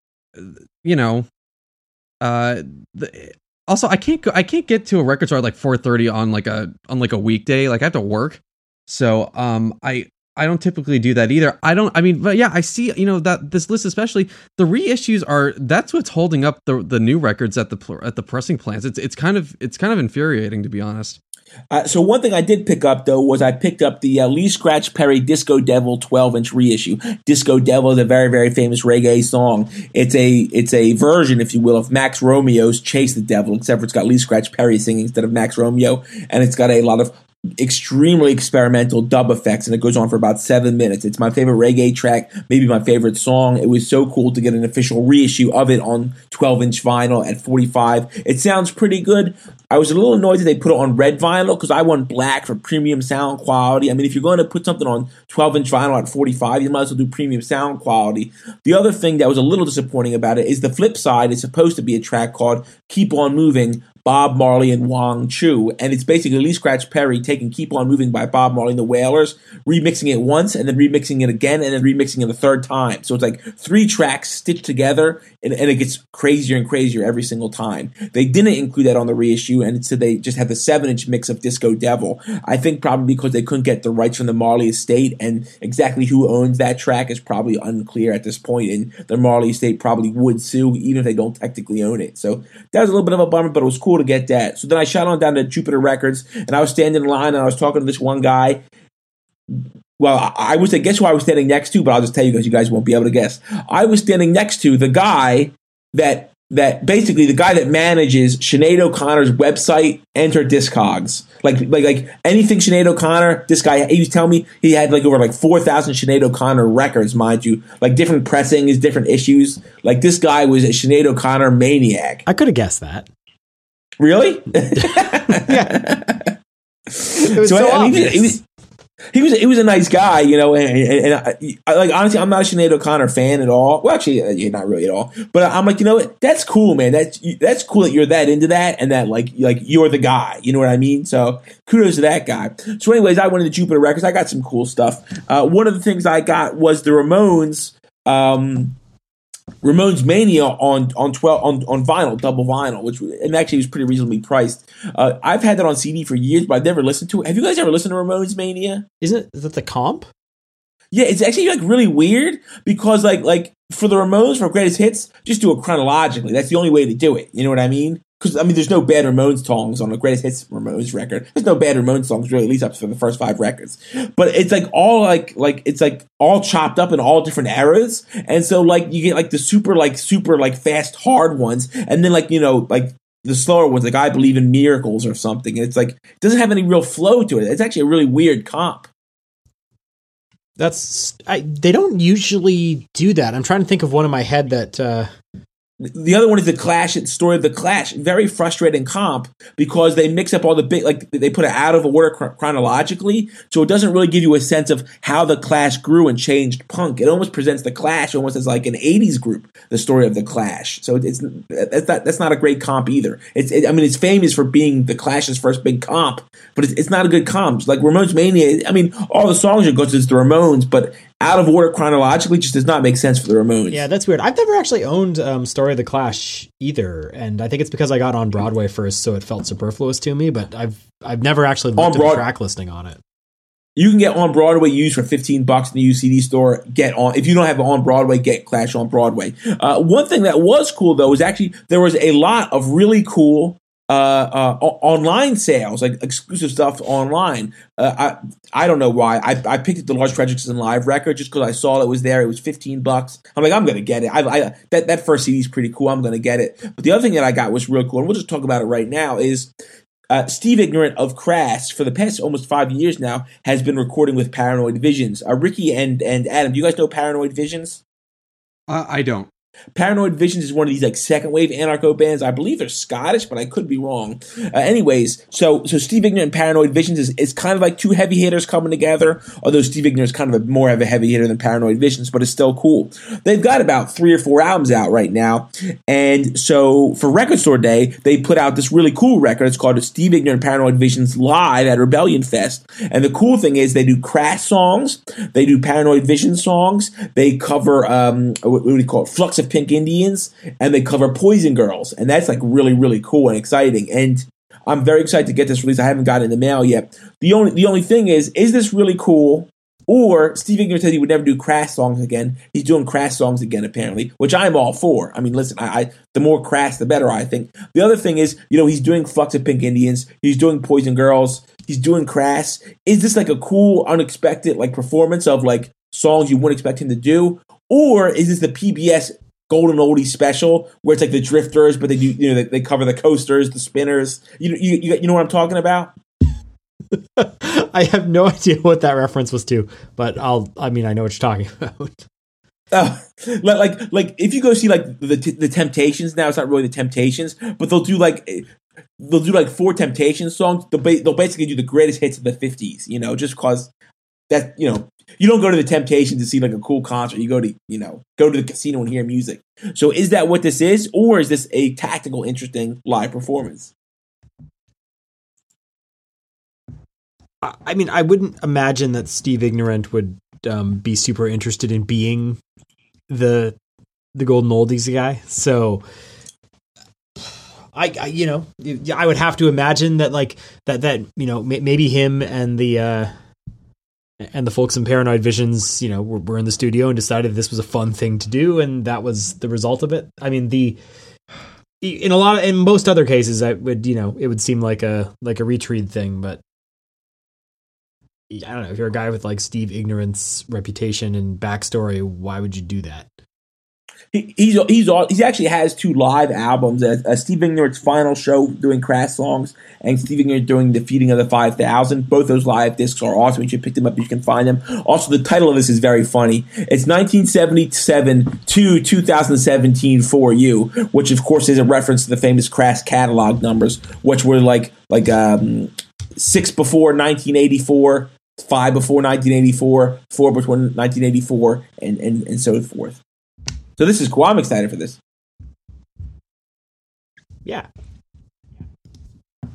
also, I can't get to a record store at like 4:30 on like a weekday. Like I have to work, so I don't typically do that either. But yeah, I see that this list, especially the reissues, that's what's holding up the new records at the pressing plants. It's kind of infuriating, to be honest. So one thing I did pick up, though, was I picked up the Lee Scratch Perry Disco Devil 12-inch reissue. Disco Devil is a very, very famous reggae song. It's a version, if you will, of Max Romeo's Chase the Devil, except for it's got Lee Scratch Perry singing instead of Max Romeo, and it's got a lot of extremely experimental dub effects, and it goes on for about 7 minutes. It's my favorite reggae track, maybe my favorite song. It was so cool to get an official reissue of it on 12-inch vinyl at 45. It sounds pretty good. I was a little annoyed that they put it on red vinyl because I want black for premium sound quality. I mean, if you're going to put something on 12-inch vinyl at 45, you might as well do premium sound quality. The other thing that was a little disappointing about it is the flip side is supposed to be a track called Keep On Moving, Bob Marley and Wang Chu, and it's basically Lee Scratch Perry taking Keep On Moving by Bob Marley and the Wailers, remixing it once, and then remixing it again, and then remixing it a third time. So it's like 3 tracks stitched together, and it gets crazier and crazier every single time. They didn't include that on the reissue, and so they just had the 7-inch mix of Disco Devil. I think probably because they couldn't get the rights from the Marley estate, and exactly who owns that track is probably unclear at this point, and the Marley estate probably would sue, even if they don't technically own it. So that was a little bit of a bummer, but it was cool to get that. So then I shot on down to Jupiter Records, and I was standing in line, and I was talking to this one guy. Well, I would say, guess who I was standing next to, but I'll just tell you because you guys won't be able to guess. I was standing next to the guy that basically the guy that manages Sinead O'Connor's website and her Discogs. Like anything Sinead O'Connor, this guy, he was telling me he had like over like 4,000 Sinead O'Connor records, mind you, like different pressings, different issues. Like this guy was a Sinead O'Connor maniac. I could have guessed that. Really? Yeah. It was so obvious. He was a nice guy, and I, like honestly, I'm not a Sinead O'Connor fan at all. Well, actually, not really at all. But I'm like, what? That's cool, man. That's cool that you're that into that, and that like you're the guy. You know what I mean? So kudos to that guy. So, anyways, I went into Jupiter Records. I got some cool stuff. One of the things I got was the Ramones. Ramones Mania on vinyl, double vinyl, and actually was pretty reasonably priced. I've had that on CD for years, but I've never listened to it. Have you guys ever listened to Ramones Mania? Is that the comp? Yeah, it's actually like really weird because like for the Ramones for greatest hits, just do it chronologically. That's the only way to do it. You know what I mean? because I mean, there's no bad Ramones songs on the greatest hits Ramones record. There's no bad Ramones songs really, at least up to the first 5 records. But it's like all it's like all chopped up in all different eras, and so like you get like the super fast hard ones, and then like like the slower ones, like I Believe in Miracles or something. And it's like it doesn't have any real flow to it. It's actually a really weird comp. They don't usually do that. I'm trying to think of one in my head that. The other one is the Clash. It's Story of the Clash. Very frustrating comp because they mix up all the big, like they put it out of order chronologically, so it doesn't really give you a sense of how the Clash grew and changed punk. It almost presents the Clash almost as like an '80s group, the Story of the Clash. So that's not a great comp either. It's famous for being the Clash's first big comp, but it's not a good comp. Like Ramones Mania. I mean, all the songs are good to the Ramones, but out of order chronologically just does not make sense for the Ramones. Yeah, that's weird. I've never actually owned Story of the Clash either, and I think it's because I got on Broadway first, so it felt superfluous to me. But I've never actually looked at the track listing on it. You can get On Broadway used for $15 in the UCD store. Get on if you don't have On Broadway, get Clash On Broadway. One thing that was cool though is actually there was a lot of really cool online sales, like exclusive stuff online. I don't know why. I picked up the Large Prejudice and Live record just because I saw it was there. It was $15. I'm like, I'm gonna get it. That first CD is pretty cool. I'm gonna get it. But the other thing that I got was real cool, and we'll just talk about it right now. Is Steve Ignorant of Crass for the past almost 5 years now has been recording with Paranoid Visions. Ricky and Adam, do you guys know Paranoid Visions? I don't. Paranoid Visions is one of these like second wave anarcho bands. I believe they're Scottish, but I could be wrong. Anyways, so Steve Ignorant and Paranoid Visions is kind of like two heavy hitters coming together. Although Steve Ignorant is kind of more of a heavy hitter than Paranoid Visions, but it's still cool. They've got about 3 or 4 albums out right now, and so for Record Store Day, they put out this really cool record. It's called Steve Ignorant and Paranoid Visions Live at Rebellion Fest. And the cool thing is they do Crass songs, they do Paranoid Visions songs, they cover what do you call it, Flux of Pink Indians, and they cover Poison Girls, and that's like really, really cool and exciting. And I'm very excited to get this release. I haven't got it in the mail yet. The only thing is this really cool? Or Steve Ignorant said he would never do Crass songs again. He's doing Crass songs again, apparently, which I'm all for. I mean, listen, the more Crass, the better, I think. The other thing is, he's doing Flux of Pink Indians, he's doing Poison Girls, he's doing Crass. Is this like a cool, unexpected like performance of like songs you wouldn't expect him to do? Or is this the PBS Golden Oldie special where it's like the Drifters, but they do, they cover the Coasters, the Spinners. You know what I'm talking about? I have no idea what that reference was to, but I know what you're talking about. Like if you go see like the Temptations now, it's not really the Temptations, but they'll do like 4 Temptations songs. They'll basically do the greatest hits of the 50s, just cause that, you don't go to the Temptations to see like a cool concert. You go to the casino and hear music. So is that what this is, or is this a tactical, interesting live performance? I mean, I wouldn't imagine that Steve Ignorant would be super interested in being the Golden Oldies guy. So I would have to imagine that like that maybe him and the folks in Paranoid Visions, were in the studio and decided this was a fun thing to do, and that was the result of it. I mean, in most other cases, it would seem like a retreat thing, but I don't know, if you're a guy with like Steve Ignorant's reputation and backstory, why would you do that? He actually has 2 live albums. Steve Ignorant's final show doing Crass songs, and Steve Ignorant doing The Feeding of the 5,000. Both those live discs are awesome. You should pick them up if you can find them. Also, the title of this is very funny. It's 1977 to 2017 for you, which of course is a reference to the famous Crass catalog numbers, which were like 6 before 1984. 5 before 1984, 4 before 1984, and so forth. So this is cool. I'm excited for this. Yeah. That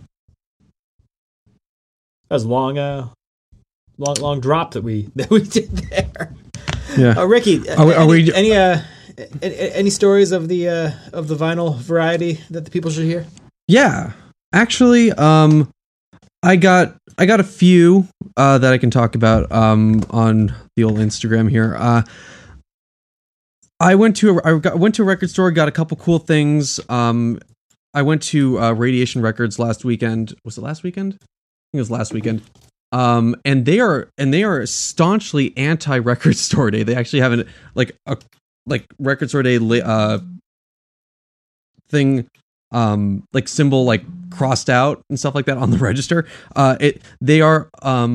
was a long drop that we did there. Yeah. Ricky, are we any stories of the vinyl variety that the people should hear? Yeah. Actually, I got a few that I can talk about on the old Instagram here. I went to a record store, got a couple cool things. I went to Radiation Records last weekend. Was it last weekend? I think it was last weekend. And they are staunchly anti-record store day. They actually have a record store day thing, like symbol like crossed out and stuff like that on the register. They are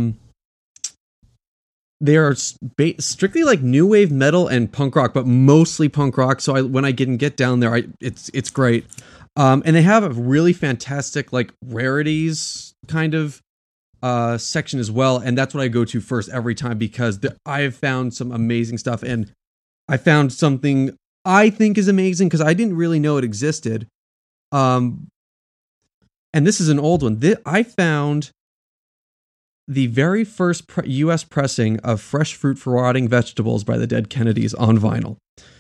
strictly like new wave metal and punk rock, but mostly punk rock. So when I get down there, it's great. And they have a really fantastic like rarities kind of section as well, and that's what I go to first every time, because I have found some amazing stuff, and I found something I think is amazing because I didn't really know it existed. And this is an old one. I found the very first U.S. pressing of Fresh Fruit for Rotting Vegetables by the Dead Kennedys on vinyl.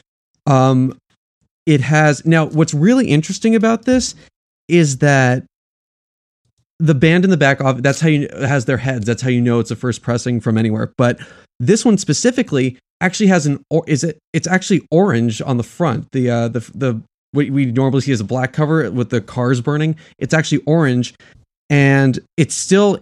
It has, now what's really interesting about this is that the band in the back of that's how it has their heads. That's how you know it's a first pressing from anywhere. But this one specifically actually has it's actually orange on the front. The what we normally see as a black cover with the cars burning. It's actually orange, and it's still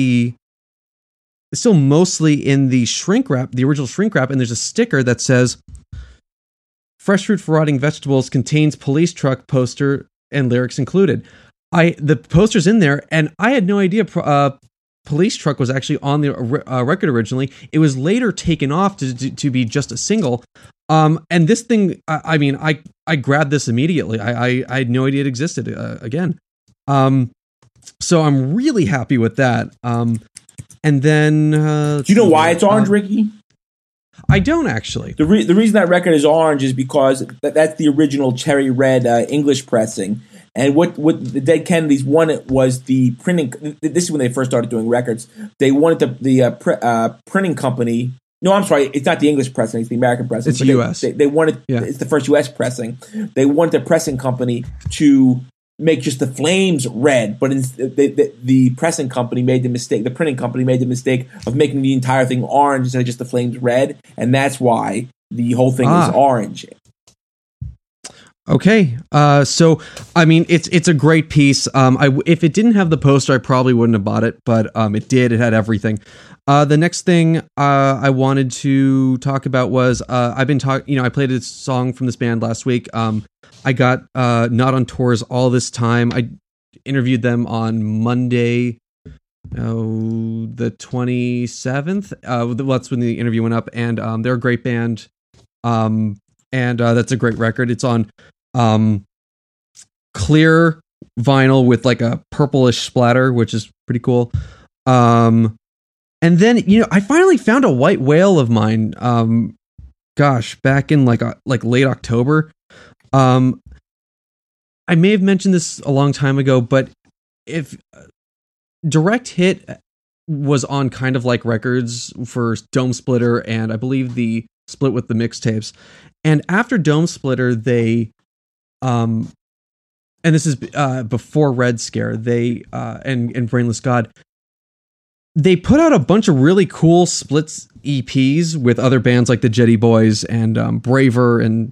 mostly in the shrink wrap, the original shrink wrap, and there's a sticker that says Fresh Fruit for Rotting Vegetables contains police truck poster and lyrics included. The poster's in there, and I had no idea Police Truck was actually on the record originally. It was later taken off to be just a single. And this thing, I grabbed this immediately. I had no idea it existed again. So I'm really happy with that. And then... do you know why it's orange, Ricky? I don't actually. The reason that record is orange is because that's the original cherry red English pressing. And what the Dead Kennedys wanted was the printing. This is when they first started doing records. They wanted the printing company. No, I'm sorry. It's not the English pressing. It's the American pressing. It's U.S. They wanted. Yeah. It's the first U.S. pressing. They wanted the pressing company to make just the flames red, but the pressing company made the mistake. The printing company made the mistake of making the entire thing orange instead of just the flames red, and that's why the whole thing is orange. Okay, so I mean, it's a great piece. If it didn't have the poster, I probably wouldn't have bought it, but it did. It had everything. The next thing I wanted to talk about was I've been talking. I played a song from this band last week. I got Not on Tours All This Time. I interviewed them on Monday, the 27th. That's when the interview went up, and they're a great band. And that's a great record. It's on clear vinyl with like a purplish splatter, which is pretty cool. And then, I finally found a white whale of mine. Back in like late October. I may have mentioned this a long time ago, but if Direct Hit was on Kind of Like Records for Dome Splitter, and I believe the split with the mixtapes. And after Dome Splitter, they, and this is before Red Scare, they and Brainless God, they put out a bunch of really cool splits EPs with other bands like the Jetty Boys and Braver and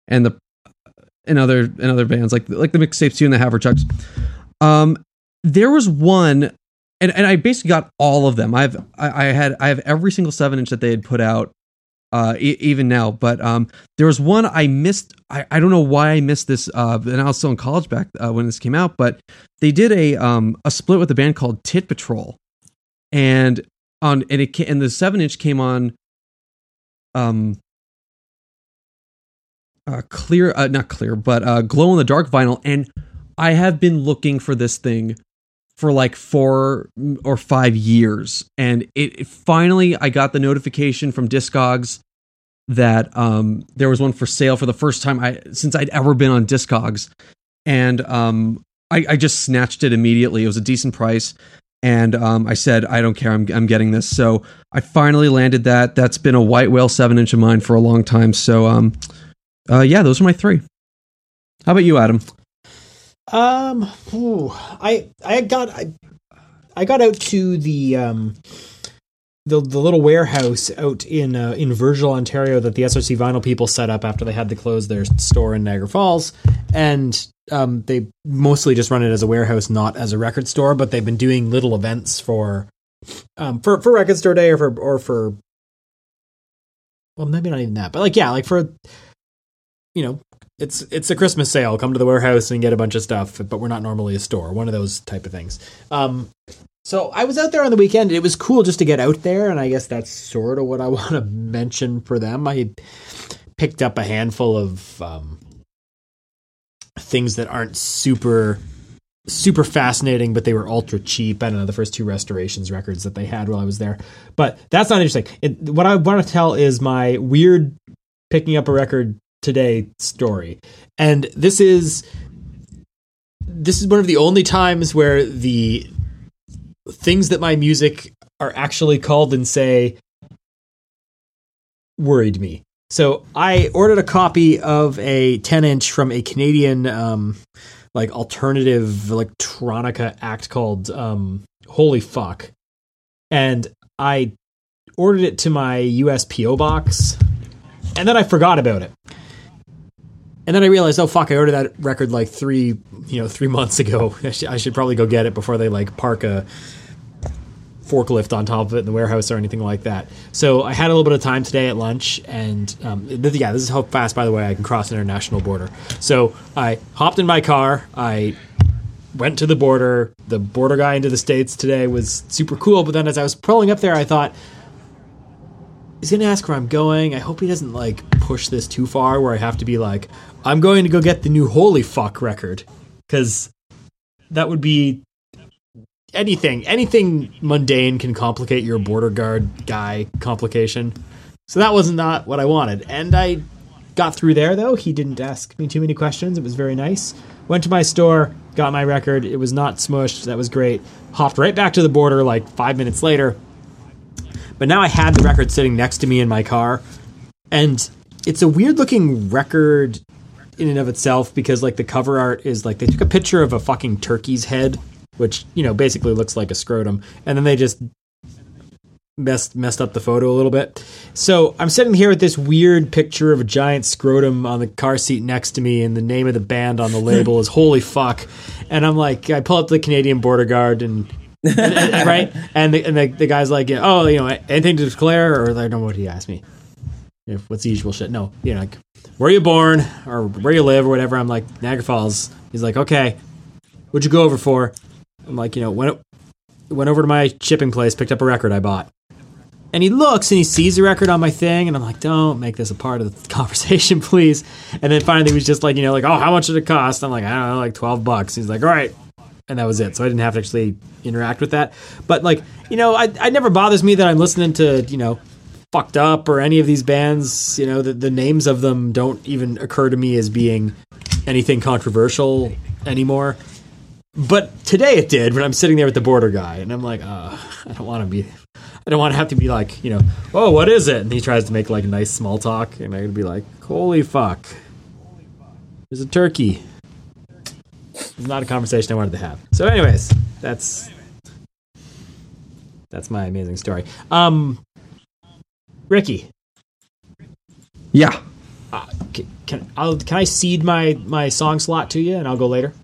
other bands like the Mixtapes 2 and the Haverchucks. There was one, and I basically got all of them. I have every single 7-inch that they had put out. Even now, but there was one I missed. I don't know why I missed this. And I was still in college back when this came out, but they did a split with a band called Tit Patrol, and the 7-inch came on clear, not clear, but glow in the dark vinyl. And I have been looking for this thing for like 4 or 5 years, and it finally, I got the notification from Discogs that there was one for sale for the first time since I'd ever been on Discogs, and I just snatched it immediately. It was a decent price, and I said, I don't care, I'm getting this. So I finally landed that. That's been a white whale 7-inch of mine for a long time. So yeah, those are my 3. How about you, Adam? I got out to the little warehouse out in Virgil, Ontario, that the SRC Vinyl people set up after they had to close their store in Niagara Falls, and they mostly just run it as a warehouse, not as a record store, but they've been doing little events for Record Store Day or for well, maybe not even that, but like, yeah, like for, you know, it's a Christmas sale. Come to the warehouse and get a bunch of stuff, but we're not normally a store. One of those type of things. So I was out there on the weekend. It was cool just to get out there, and I guess that's sort of what I want to mention for them. I picked up a handful of things that aren't super fascinating, but they were ultra cheap. I don't know, the first two Restorations records that they had while I was there. But that's not interesting. What I want to tell is my weird picking up a record today story. And this is one of the only times where the things that my music are actually called and say worried me. So I ordered a copy of a 10-inch from a Canadian like alternative electronica act called Holy Fuck. And I ordered it to my US PO box, and then I forgot about it. And then I realized, oh fuck, I ordered that record like 3 months ago. I should probably go get it before they like park a forklift on top of it in the warehouse or anything like that. So I had a little bit of time today at lunch, and this is how fast, by the way, I can cross an international border. So I hopped in my car, I went to the border. The border guy into the States today was super cool, but then as I was pulling up there, I thought, he's going to ask where I'm going. I hope he doesn't like push this too far where I have to be like, I'm going to go get the new Holy Fuck record, because that would be anything mundane can complicate your border guard guy complication. So that was not what I wanted. And I got through there, though. He didn't ask me too many questions. It was very nice. Went to my store, got my record. It was not smushed. That was great. Hopped right back to the border like 5 minutes later. But now I had the record sitting next to me in my car. And it's a weird looking record in and of itself, because like the cover art is like they took a picture of a fucking turkey's head, which, you know, basically looks like a scrotum, and then they just messed up the photo a little bit. So I'm sitting here with this weird picture of a giant scrotum on the car seat next to me, and the name of the band on the label is Holy Fuck. And I'm like, I pull up the Canadian border guard and right, and the guy's like, oh, you know, anything to declare, or I don't know what he asked me. What's the usual shit? No, you know, like, where you born or where you live or whatever. I'm like, Niagara Falls. He's like, okay, what'd you go over for? I'm like, you know, went over to my shipping place, picked up a record I bought. And he looks and he sees the record on my thing, and I'm like, don't make this a part of the conversation, please. And then finally he was just like, you know, like, oh, how much did it cost? I'm like, I don't know, like $12. He's like, all right. And that was it. So I didn't have to actually interact with that. But like, you know, I never bothers me that I'm listening to, you know, Fucked Up or any of these bands. You know, the names of them don't even occur to me as being anything controversial anymore. But today it did, when I'm sitting there with the border guy, and I'm like, I don't want to have to be like, you know, oh, what is it? And he tries to make like nice small talk, and I'm gonna be like, holy fuck, there's a turkey. It's not a conversation I wanted to have. So anyways, that's my amazing story. Ricky. Yeah. Can I cede my song slot to you, and I'll go later?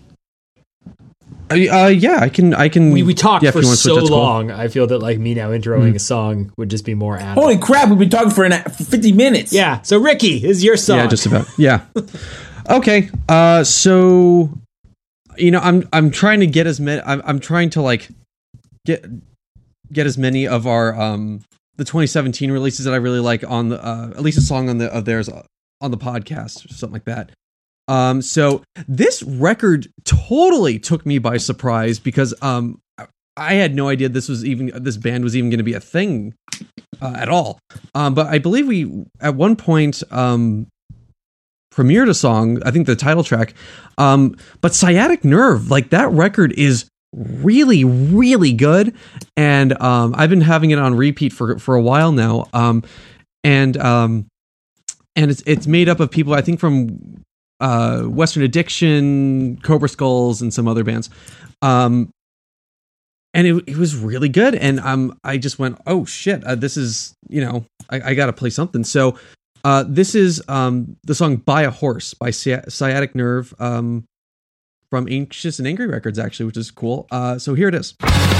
Yeah, I can. We talked for so switch, long. cool. I feel that like me now introing a song would just be more added. Holy crap, we've been talking for 50 minutes. Yeah. So Ricky, is your song? Yeah, just about. Yeah. Okay. So, you know, I'm trying to get as many. I'm trying to like get as many of our the 2017 releases that I really like on the at least a song of theirs on the podcast or something like that. So this record totally took me by surprise, because I had no idea this band was even going to be a thing at all. But I believe we at one point premiered a song, I think the title track. But Sciatic Nerve, like that record is really, really good, and I've been having it on repeat for a while now. And it's made up of people, I think, from Western Addiction, Cobra Skulls, and some other bands. And it was really good. And I just went, oh shit, this is, you know, I got to play something. So this is the song Buy a Horse by Sciatic Nerve. from Anxious and Angry Records, actually, which is cool. So here it is.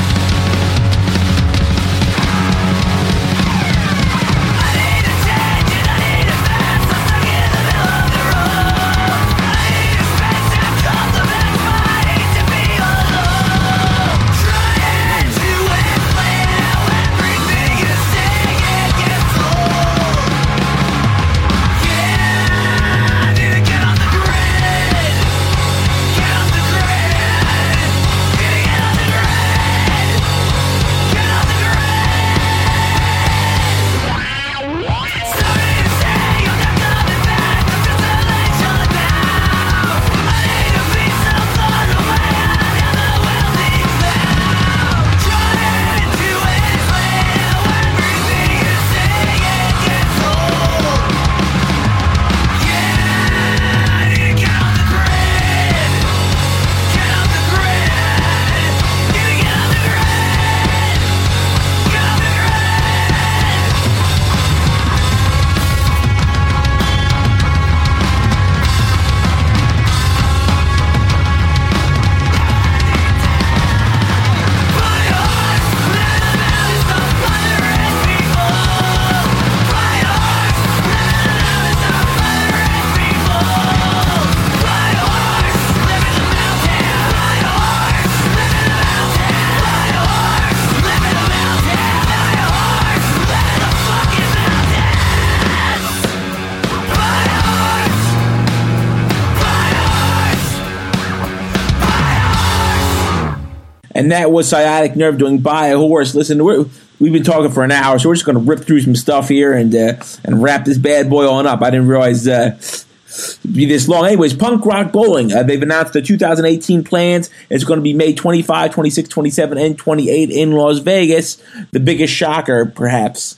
And that was Sciatic Nerve doing Buy a Horse. Listen, we've been talking for an hour, so we're just going to rip through some stuff here and wrap this bad boy on up. I didn't realize it'd be this long. Anyways, Punk Rock Bowling. They've announced the 2018 plans. It's going to be May 25, 26, 27, and 28 in Las Vegas. The biggest shocker, perhaps.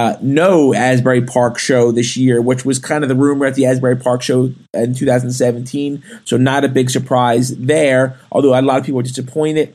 No Asbury Park show this year, which was kind of the rumor at the Asbury Park show in 2017. So not a big surprise there, although a lot of people were disappointed.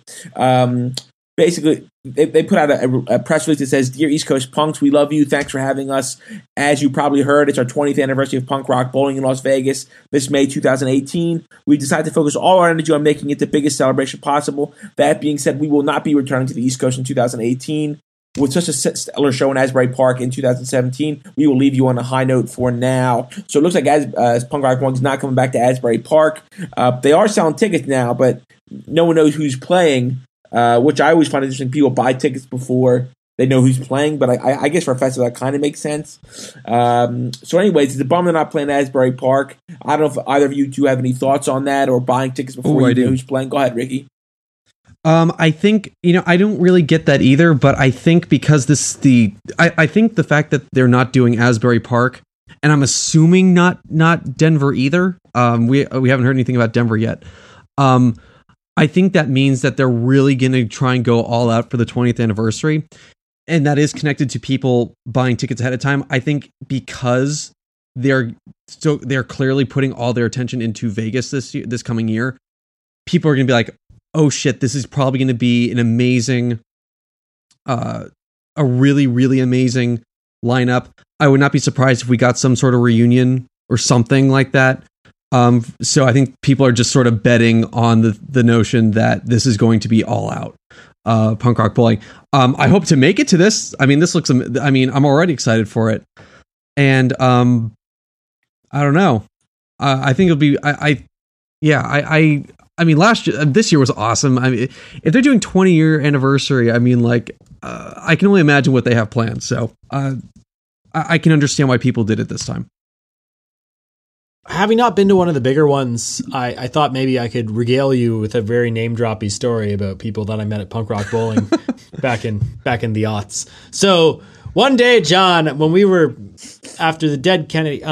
Basically, they put out a press release that says, "Dear East Coast Punks, we love you. Thanks for having us. As you probably heard, it's our 20th anniversary of Punk Rock Bowling in Las Vegas this May 2018. We've decided to focus all our energy on making it the biggest celebration possible. That being said, we will not be returning to the East Coast in 2018. With such a stellar show in Asbury Park in 2017, we will leave you on a high note for now." So it looks like as Punk Rock Bowling is not coming back to Asbury Park. They are selling tickets now, but no one knows who's playing, which I always find interesting. People buy tickets before they know who's playing, but I guess for a festival that kind of makes sense. So anyways, it's a bummer they're not playing Asbury Park. I don't know if either of you two have any thoughts on that or buying tickets before you know who's playing. Go ahead, Ricky. I think, I don't really get that either, but I think because I think the fact that they're not doing Asbury Park, and I'm assuming not Denver either. We haven't heard anything about Denver yet. I think that means that they're really going to try and go all out for the 20th anniversary. And that is connected to people buying tickets ahead of time. I think because they're clearly putting all their attention into Vegas this coming year, people are going to be like, oh shit, this is probably going to be an amazing, a really, really amazing lineup. I would not be surprised if we got some sort of reunion or something like that. So I think people are just sort of betting on the notion that this is going to be all out. Punk Rock Bowling. I hope to make it to this. I mean, this looks, I'm already excited for it. And I don't know. I think it'll be, this year was awesome. I mean, if they're doing 20-year anniversary, I mean, I can only imagine what they have planned. So I can understand why people did it this time. Having not been to one of the bigger ones, I thought maybe I could regale you with a very name-droppy story about people that I met at Punk Rock Bowling back in the aughts. So one day, John, when we were after the dead Kennedy,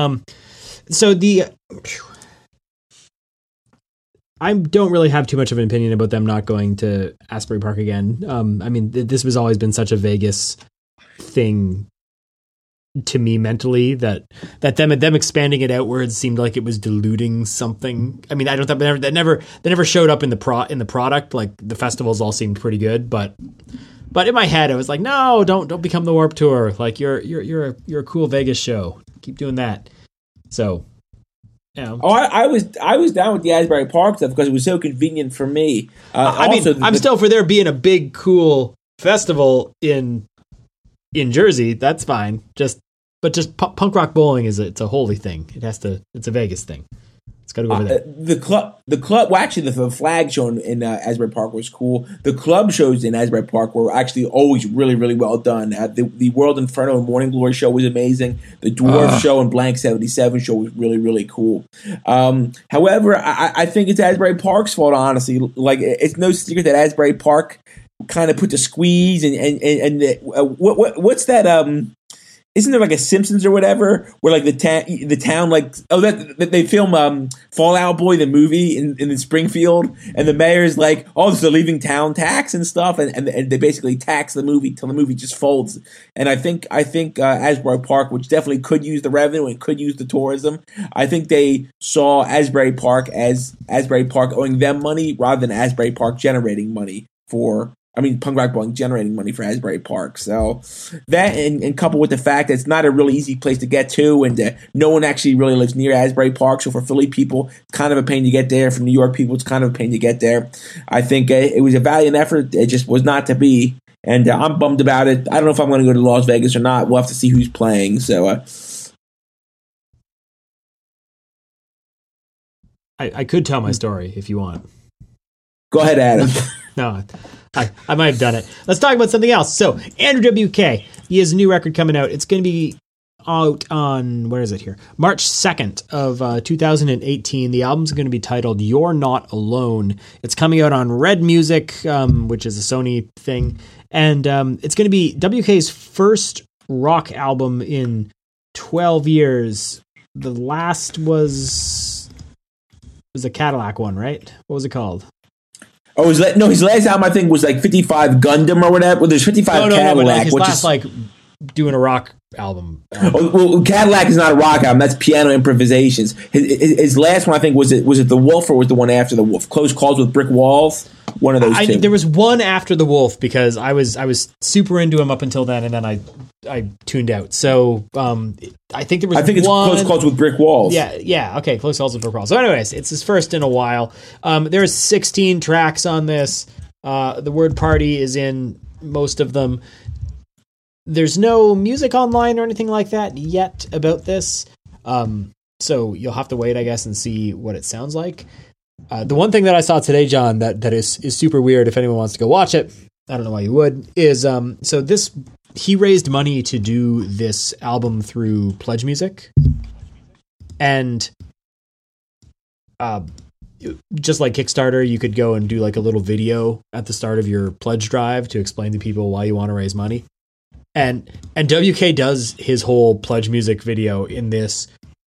I don't really have too much of an opinion about them not going to Asbury Park again. This has always been such a Vegas thing to me mentally that them expanding it outwards seemed like it was diluting something. I mean, I don't think that never showed up in the product. Like the festivals all seemed pretty good, but in my head I was like, no, don't become the Warped Tour. Like you're a cool Vegas show. Keep doing that. So know. Oh, I was down with the Asbury Park stuff because it was so convenient for me. I'm still for there being a big, cool festival in Jersey. That's fine. But punk rock bowling it's a holy thing. It's a Vegas thing. It's got to go over there. The club. Well, actually, the flag show in Asbury Park was cool. The club shows in Asbury Park were actually always really, really well done. The World Inferno and Morning Glory show was amazing. The Dwarf show and Blank 77 show was really, really cool. However, I think it's Asbury Park's fault. Honestly, like it's no secret that Asbury Park kind of put the squeeze and what's that? Isn't there like a Simpsons or whatever where like the town like that they film Fall Out Boy the movie in Springfield, and the mayor's like, oh, this is a leaving town tax and stuff, and they basically tax the movie till the movie just folds. And I think Asbury Park, which definitely could use the revenue and could use the tourism, I think they saw Asbury Park as Asbury Park owing them money rather than Asbury Park generating money for. Punk rock bowling generating money for Asbury Park. So that, and coupled with the fact that it's not a really easy place to get to, and no one actually really lives near Asbury Park. So for Philly people, it's kind of a pain to get there. For New York people, it's kind of a pain to get there. I think it was a valiant effort. It just was not to be. And I'm bummed about it. I don't know if I'm going to go to Las Vegas or not. We'll have to see who's playing. So I could tell my story if you want. Go ahead, Adam. No, I might have done it. Let's talk about something else. So, Andrew WK, he has a new record coming out. It's going to be out on, where is it here? March 2nd of 2018. The album's going to be titled You're Not Alone. It's coming out on Red Music, which is a Sony thing. And it's going to be WK's first rock album in 12 years. The last was a Cadillac one, right? What was it called? Oh, his last album I think was like 55 Gundam or whatever. Well, there's 55 Cadillac. His last doing a rock album. Well, Cadillac is not a rock album. That's piano improvisations. His last one I think was it The Wolf or was the one after The Wolf? Close Calls with Brick Walls. One of those two. There was one after The Wolf because I was super into him up until then, and then I tuned out. So I think there was. I think it's Close Calls with Brick Walls. Yeah. Okay, Close Calls with Brick Walls. So, anyways, it's his first in a while. There's 16 tracks on this. The word party is in most of them. There's no music online or anything like that yet about this. So you'll have to wait, I guess, and see what it sounds like. The one thing that I saw today, John, that is super weird. If anyone wants to go watch it, I don't know why you would. Is he raised money to do this album through Pledge Music, and just like Kickstarter, you could go and do like a little video at the start of your pledge drive to explain to people why you want to raise money. And WK does his whole Pledge Music video in this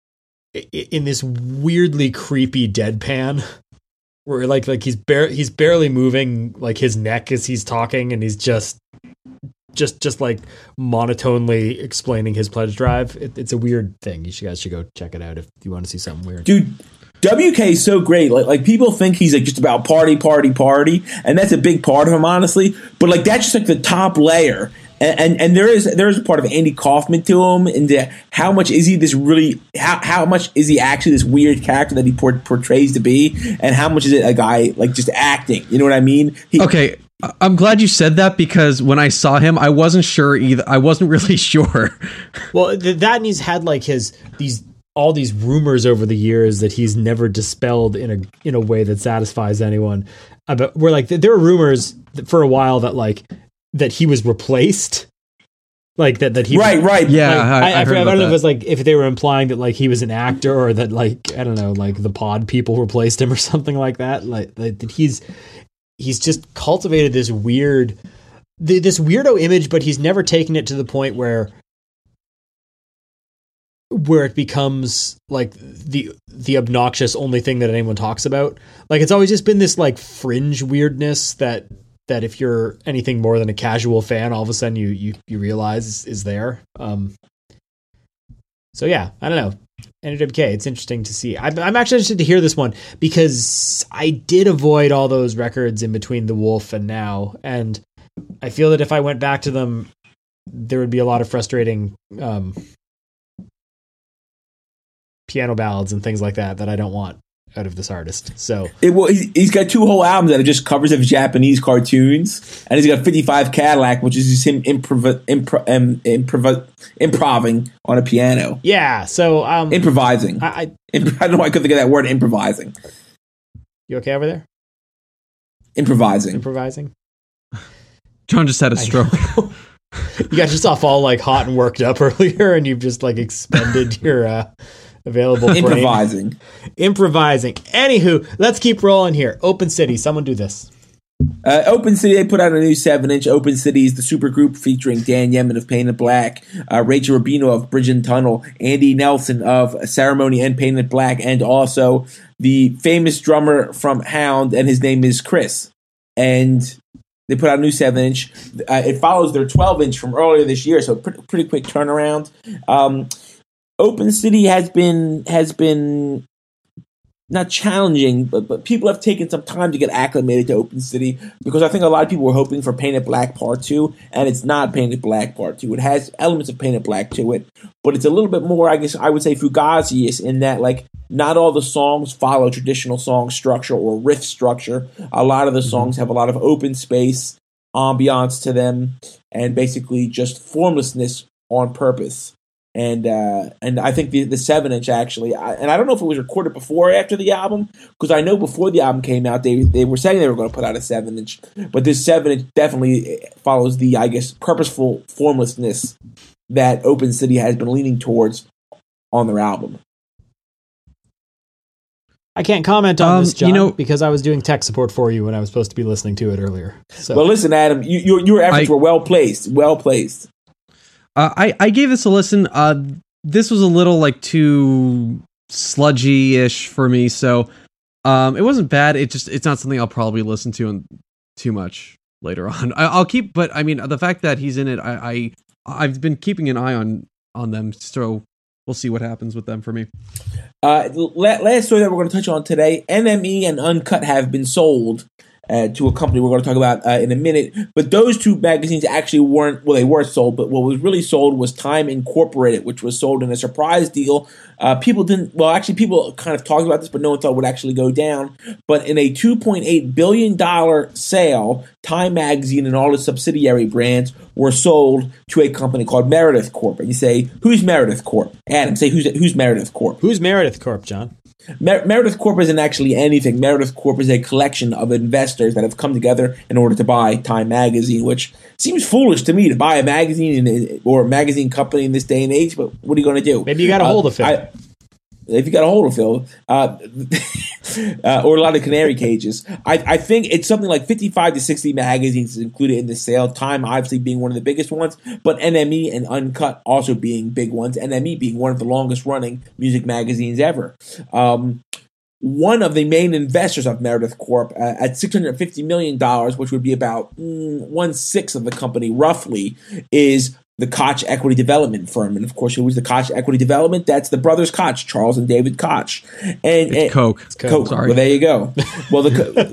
weirdly creepy deadpan where like he's barely moving like his neck as he's talking, and he's just like monotonely explaining his pledge drive. It's a weird thing. You guys should go check it out if you want to see something weird. Dude, WK is so great. Like people think he's like just about party, and that's a big part of him, honestly. But like that's just like the top layer. And there is a part of Andy Kaufman to him, and how much is he this really? How much is he actually this weird character that he portrays to be, and how much is it a guy like just acting? You know what I mean? Okay, I'm glad you said that because when I saw him, I wasn't sure either. I wasn't really sure. Well, that and he's had like all these rumors over the years that he's never dispelled in a way that satisfies anyone. But we're like there were rumors for a while that he was replaced, like that he right yeah. Like, I don't know if it was like if they were implying that like he was an actor or that like I don't know like the Pod people replaced him or something like that. Like that he's just cultivated this weirdo image, but he's never taken it to the point where it becomes like the obnoxious only thing that anyone talks about. Like it's always just been this like fringe weirdness that if you're anything more than a casual fan, all of a sudden you realize is there. So yeah, I don't know. NWK, it's interesting to see. I'm actually interested to hear this one because I did avoid all those records in between The Wolf and now, and I feel that if I went back to them, there would be a lot of frustrating piano ballads and things like that I don't want out of this artist. So he's got 2 whole albums that are just covers of Japanese cartoons, and he's got 55 Cadillac, which is just him improving on a piano. Yeah, so improvising. I don't know why I couldn't think of that word, improvising. You okay over there? Improvising. John just had a stroke. You got yourself all like hot and worked up earlier, and you've just like expended your available brain. Improvising. Anywho, let's keep rolling here. Open City. Someone do this. Open City, they put out a new 7-inch. Open City is the supergroup featuring Dan Yemin of Painted Black, Rachel Rubino of Bridge and Tunnel, Andy Nelson of Ceremony and Painted Black, and also the famous drummer from Hound, and his name is Chris. And they put out a new 7-inch. It follows their 12-inch from earlier this year, so pretty quick turnaround. Open City has been not challenging, but people have taken some time to get acclimated to Open City, because I think a lot of people were hoping for Painted Black Part 2, and it's not Painted Black Part 2. It has elements of Painted Black to it, but it's a little bit more, I guess I would say, Fugazi in that, like, not all the songs follow traditional song structure or riff structure. A lot of the songs have a lot of open space, ambiance to them, and basically just formlessness on purpose. And I think the 7-inch actually, and I don't know if it was recorded before or after the album, because I know before the album came out, they were saying they were going to put out a 7-inch, but this 7-inch definitely follows the, I guess, purposeful formlessness that Open City has been leaning towards on their album. I can't comment on this, John, because I was doing tech support for you when I was supposed to be listening to it earlier. So. Well, listen, Adam, your efforts were well placed. I gave this a listen. This was a little like too sludgy-ish for me, so it wasn't bad. It's not something I'll probably listen to too much later on. I'll keep, but I mean, the fact that he's in it, I've been keeping an eye on them, so we'll see what happens with them for me. Last story that we're going to touch on today: NME and Uncut have been sold to a company we're going to talk about in a minute. But those 2 magazines actually weren't, well, they were sold, but what was really sold was Time Incorporated, which was sold in a surprise deal. People kind of talked about this, but no one thought it would actually go down. But in a $2.8 billion sale, Time Magazine and all its subsidiary brands were sold to a company called Meredith Corp. And you say, who's Meredith Corp? Adam, say, who's Meredith Corp? Who's Meredith Corp, John? Meredith Corp isn't actually anything. Meredith Corp is a collection of investors that have come together in order to buy Time Magazine, which seems foolish to me to buy a magazine or a magazine company in this day and age, but what are you going to do? Maybe you got a hold of Phil. If you got a hold of Phil, or a lot of canary cages. I think it's something like 55 to 60 magazines included in the sale. Time obviously being one of the biggest ones, but NME and Uncut also being big ones. NME being one of the longest running music magazines ever. One of the main investors of Meredith Corp at $650 million, which would be about 1/6 of the company roughly, is the Koch Equity Development Firm. And of course, who was the Koch Equity Development? That's the brothers Koch, Charles and David Koch. And Coke. It's Coke. Sorry. Well, there you go. Well,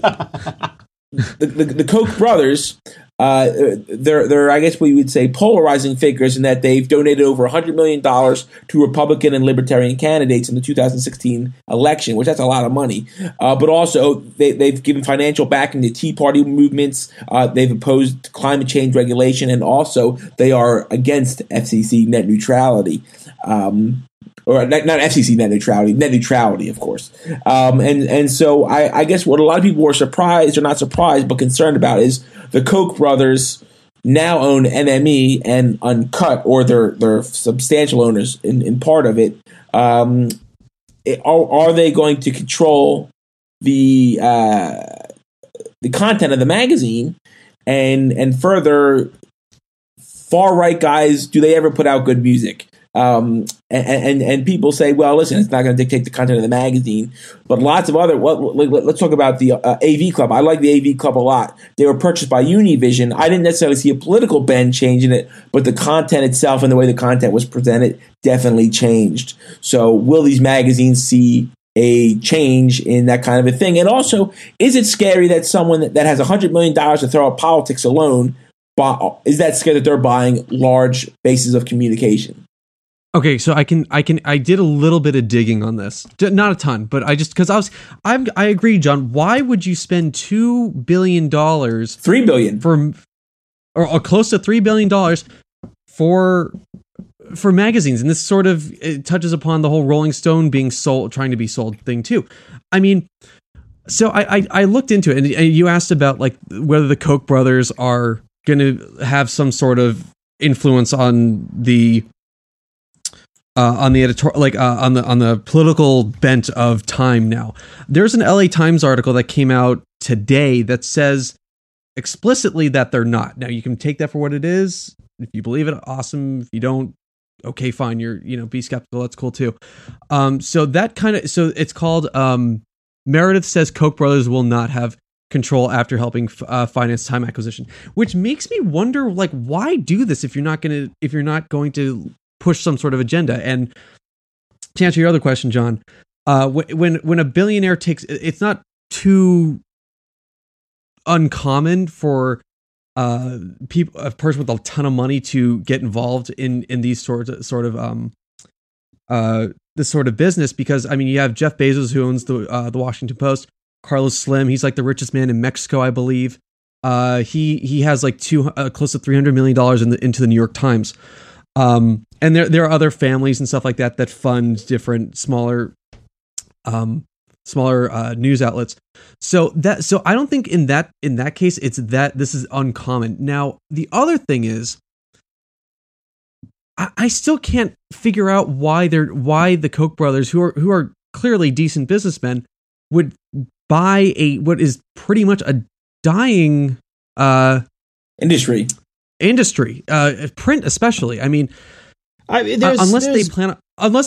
the Koch brothers, they're I guess we would say polarizing figures in that they've donated over $100 million to Republican and Libertarian candidates in the 2016 election, which that's a lot of money. But also they've given financial backing to Tea Party movements. They've opposed climate change regulation, and also they are against FCC net neutrality. Or not FCC net neutrality, of course. And so I guess what a lot of people were surprised, or not surprised, but concerned about is the Koch brothers now own NME and Uncut, or they're substantial owners in part of it. Are they going to control the content of the magazine? And further, far right guys, do they ever put out good music? And people say, well, listen, it's not going to dictate the content of the magazine. But lots of other, let's talk about the AV Club. I like the AV Club a lot. They were purchased by Univision. I didn't necessarily see a political bend change in it, but the content itself and the way the content was presented definitely changed. So will these magazines see a change in that kind of a thing? And also, is it scary that someone that has $100 million to throw at politics alone, is that scary that they're buying large bases of communication? Okay, so I did a little bit of digging on this, not a ton, but I agree, John. Why would you spend $2 billion, $3 billion or close to $3 billion for magazines? And this sort of it touches upon the whole Rolling Stone trying to be sold thing too. I mean, so I looked into it, and you asked about like whether the Koch brothers are going to have some sort of influence on the editorial, like on the political bent of Time. Now, there's an LA Times article that came out today that says explicitly that they're not. Now, you can take that for what it is. If you believe it, awesome. If you don't, okay, fine. Be skeptical. That's cool too. So it's called Meredith says Koch brothers will not have control after helping finance Time acquisition, which makes me wonder, like, why do this if you're not going to push some sort of agenda? And to answer your other question, John, when a billionaire it's not too uncommon for a person with a ton of money to get involved in these this sort of business, because I mean, you have Jeff Bezos, who owns the Washington Post, Carlos Slim, he's like the richest man in Mexico, I believe. He has like close to $300 million into the New York Times. And there are other families and stuff like that fund different smaller news outlets. So I don't think in that case it's that this is uncommon. Now, the other thing is, I still can't figure out why the Koch brothers, who are clearly decent businessmen, would buy what is pretty much a dying industry, print especially. I mean, unless they plan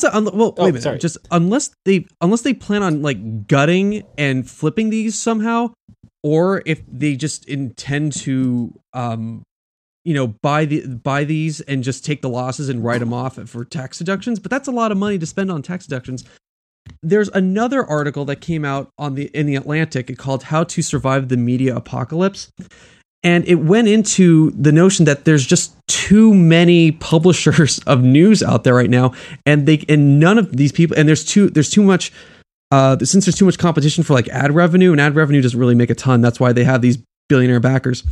on like gutting and flipping these somehow, or if they just intend to buy these and just take the losses and write them off for tax deductions. But that's a lot of money to spend on tax deductions. There's another article that came out in the Atlantic called "How to Survive the Media Apocalypse." And it went into the notion that there's just too many publishers of news out there right now, and none of these people, and there's too much since there's too much competition for like ad revenue, and ad revenue doesn't really make a ton. That's why they have these billionaire backers.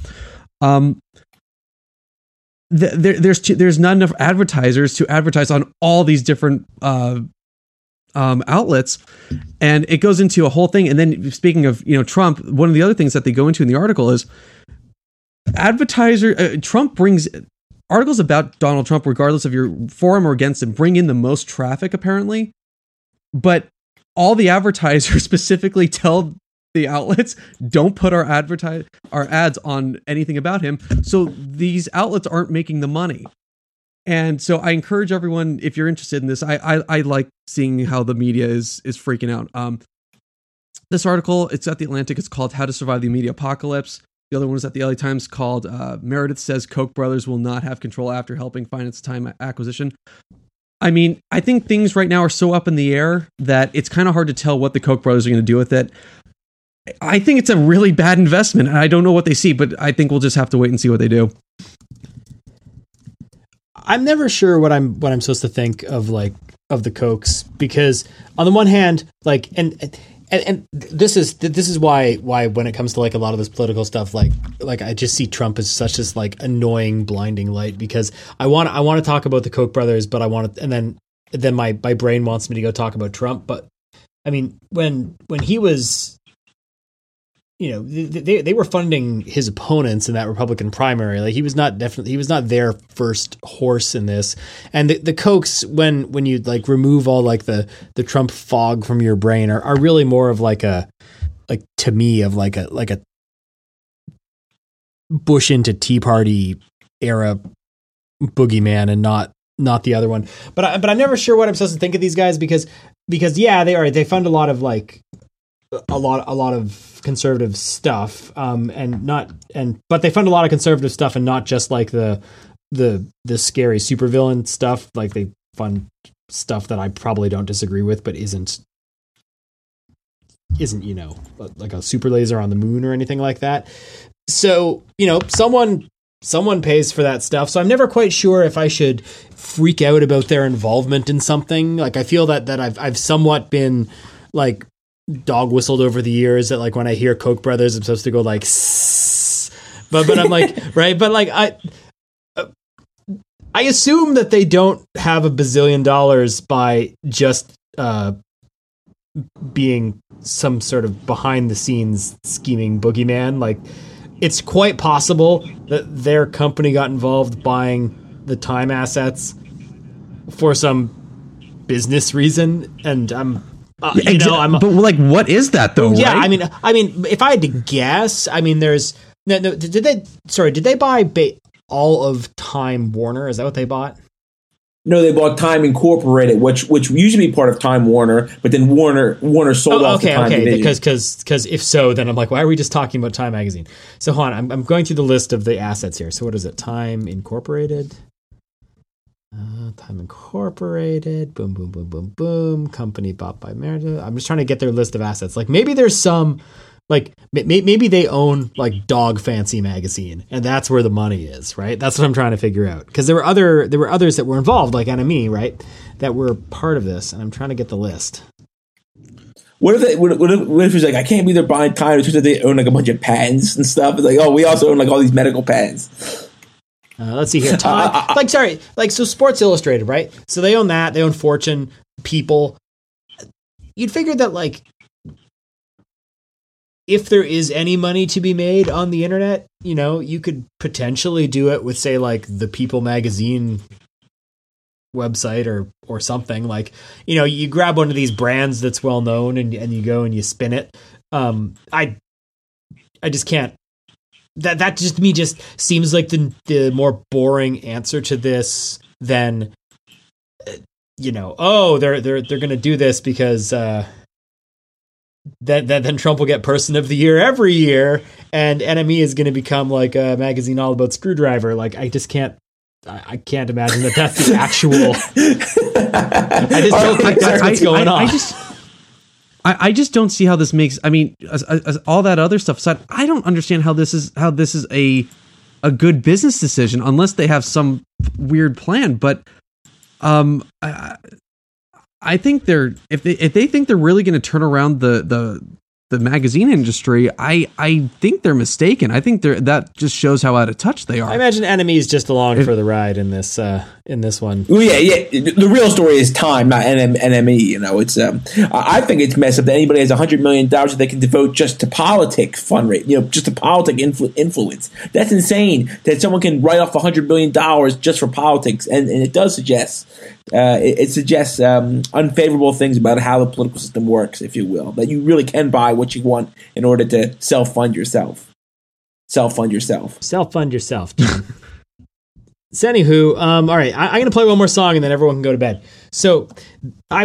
There's not enough advertisers to advertise on all these different outlets, and it goes into a whole thing. And then speaking of Trump, one of the other things that they go into in the article is Trump brings articles about Donald Trump, regardless of your for him or against him, bring in the most traffic apparently, but all the advertisers specifically tell the outlets, don't put our ads on anything about him. So these outlets aren't making the money. And so I encourage everyone, if you're interested in this, I like seeing how the media is freaking out. This article, it's at the Atlantic. It's called "How to Survive the Media Apocalypse." The other one is at the LA Times called Meredith says Koch brothers will not have control after helping finance Time acquisition. I mean, I think things right now are so up in the air that it's kind of hard to tell what the Koch brothers are going to do with it. I think it's a really bad investment, and I don't know what they see, but I think we'll just have to wait and see what they do. I'm never sure what I'm supposed to think of the Kochs, because on the one hand, like, and this is why when it comes to like a lot of this political stuff, like I just see Trump as such this like annoying, blinding light, because I want to talk about the Koch brothers, but I want to, and then my brain wants me to go talk about Trump. But I mean, when he was, they were funding his opponents in that Republican primary. Like he was not their first horse in this. And the Kochs, when you like remove all like the Trump fog from your brain, are really more of like to me of like a Bush into Tea Party era boogeyman, and not the other one. But I'm never sure what I'm supposed to think of these guys, because yeah, they fund a lot of like a lot of conservative stuff, but they fund a lot of conservative stuff, and not just like the scary supervillain stuff. Like they fund stuff that I probably don't disagree with, but isn't like a super laser on the moon or anything like that. So someone someone pays for that stuff. So I'm never quite sure if I should freak out about their involvement in something. Like, I feel that I've somewhat been like dog whistled over the years, that like when I hear Koch brothers, I'm supposed to go like, sss. But I'm like, right. But like, I assume that they don't have $1 bazillion by just being some sort of behind the scenes scheming boogeyman. Like, it's quite possible that their company got involved buying the Time assets for some business reason, and but like, what is that though? Yeah, right? I mean, if I had to guess, I mean, there's no. Did they buy all of Time Warner? Is that what they bought? No, they bought Time Incorporated, which used to be part of Time Warner, but then Warner sold off the Time division. Because if so, then I'm like, why are we just talking about Time Magazine? So hold on, I'm going through the list of the assets here. So what is it? Time Incorporated. Time Incorporated. Boom, boom, boom, boom, boom. Company bought by Meredith. I'm just trying to get their list of assets. Like, maybe there's some. Like, maybe they own like Dog Fancy magazine, and that's where the money is, right? That's what I'm trying to figure out. Because there were others that were involved, like NME, right, that were part of this, and I'm trying to get the list. What if it's like, I can't believe they're buying Time? It turns out they own like a bunch of patents and stuff. It's like, oh, we also own like all these medical patents. Let's see here. Time, so Sports Illustrated, right? So they own that. They own Fortune, People. You'd figure that like, if there is any money to be made on the internet, you know, you could potentially do it with, say, like the People magazine website or something. Like, you know, you grab one of these brands that's well known and you go and you spin it. I just can't. That just to me just seems like the more boring answer to this than, you know, oh, they're going to do this because. Then Trump will get Person of the Year every year, and NME is going to become like a magazine all about Screwdriver. Like, I just can't. I can't imagine that that's the actual. I just don't think that's what's going on. I just don't see how this makes. I mean, as all that other stuff aside, I don't understand how this is a good business decision unless they have some weird plan. But I think if they think they're really going to turn around the magazine industry, I think they're mistaken. I think that just shows how out of touch they are. I imagine NME is just along for the ride in this one. Well, yeah. The real story is Time, not NME. You know, it's I think it's messed up that anybody has $100 million that they can devote just to politics fundraising. You know, just to politic influence. That's insane that someone can write off $100 million just for politics, and it does suggest. It suggests unfavorable things about how the political system works, if you will. That you really can buy what you want in order to self-fund yourself. Self-fund yourself. Self-fund yourself, John. So anywho, all right, I'm going to play one more song and then everyone can go to bed. So I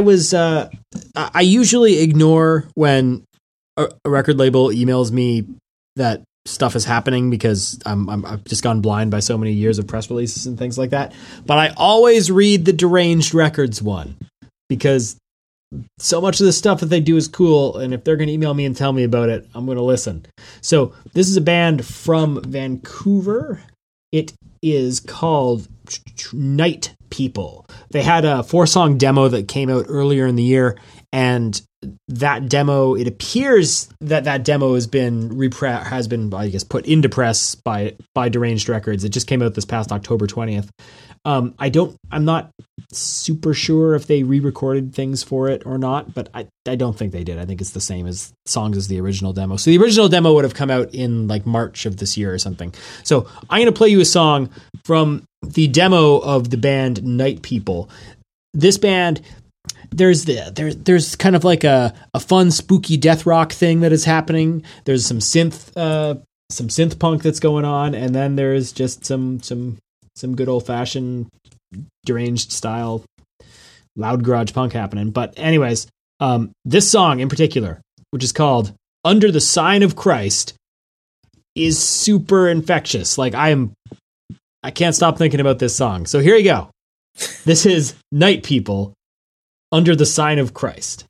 usually ignore when a record label emails me that stuff is happening because I've just gone blind by so many years of press releases and things like that. But I always read the Deranged Records one because so much of the stuff that they do is cool. And if they're going to email me and tell me about it, I'm going to listen. So this is a band from Vancouver. It is called Night People. They had a 4-song demo that came out earlier in the year, and that demo, it appears that demo has been I guess put into press by Deranged Records. It just came out this past October 20th. I'm not super sure if they re-recorded things for it or not, but I don't think they did. I think it's the same as songs as the original demo. So the original demo would have come out in like March of this year or something. So I'm going to play you a song from the demo of the band Night People. This band, there's kind of like a fun, spooky death rock thing that is happening. There's some synth punk that's going on, and then there's just some good old fashioned deranged style loud garage punk happening. But anyways, this song in particular, which is called Under the Sign of Christ, is super infectious. Like I can't stop thinking about this song. So here you go. This is Night People, Under the Sign of Christ.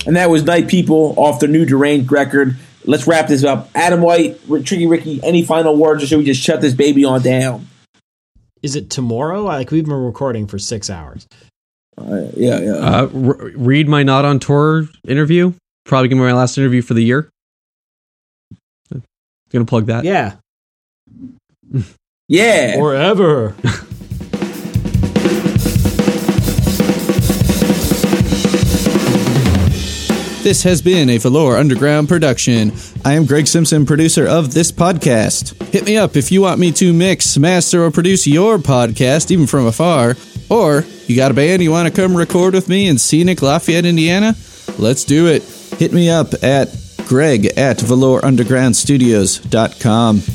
And that was Night People off their new Deranged record. Let's wrap this up. Adam White, Tricky Ricky, any final words, or should we just shut this baby on down? Is it tomorrow? Like, we've been recording for 6 hours. Yeah. Read my Not on Tour interview. Probably gonna be my last interview for the year. Gonna plug that. Yeah. Yeah. Forever. This has been a Velour Underground production. I am Greg Simpson, producer of this podcast. Hit me up if you want me to mix, master, or produce your podcast, even from afar. Or you got a band you want to come record with me in scenic Lafayette, Indiana? Let's do it. Hit me up at greg@velourundergroundstudios.com.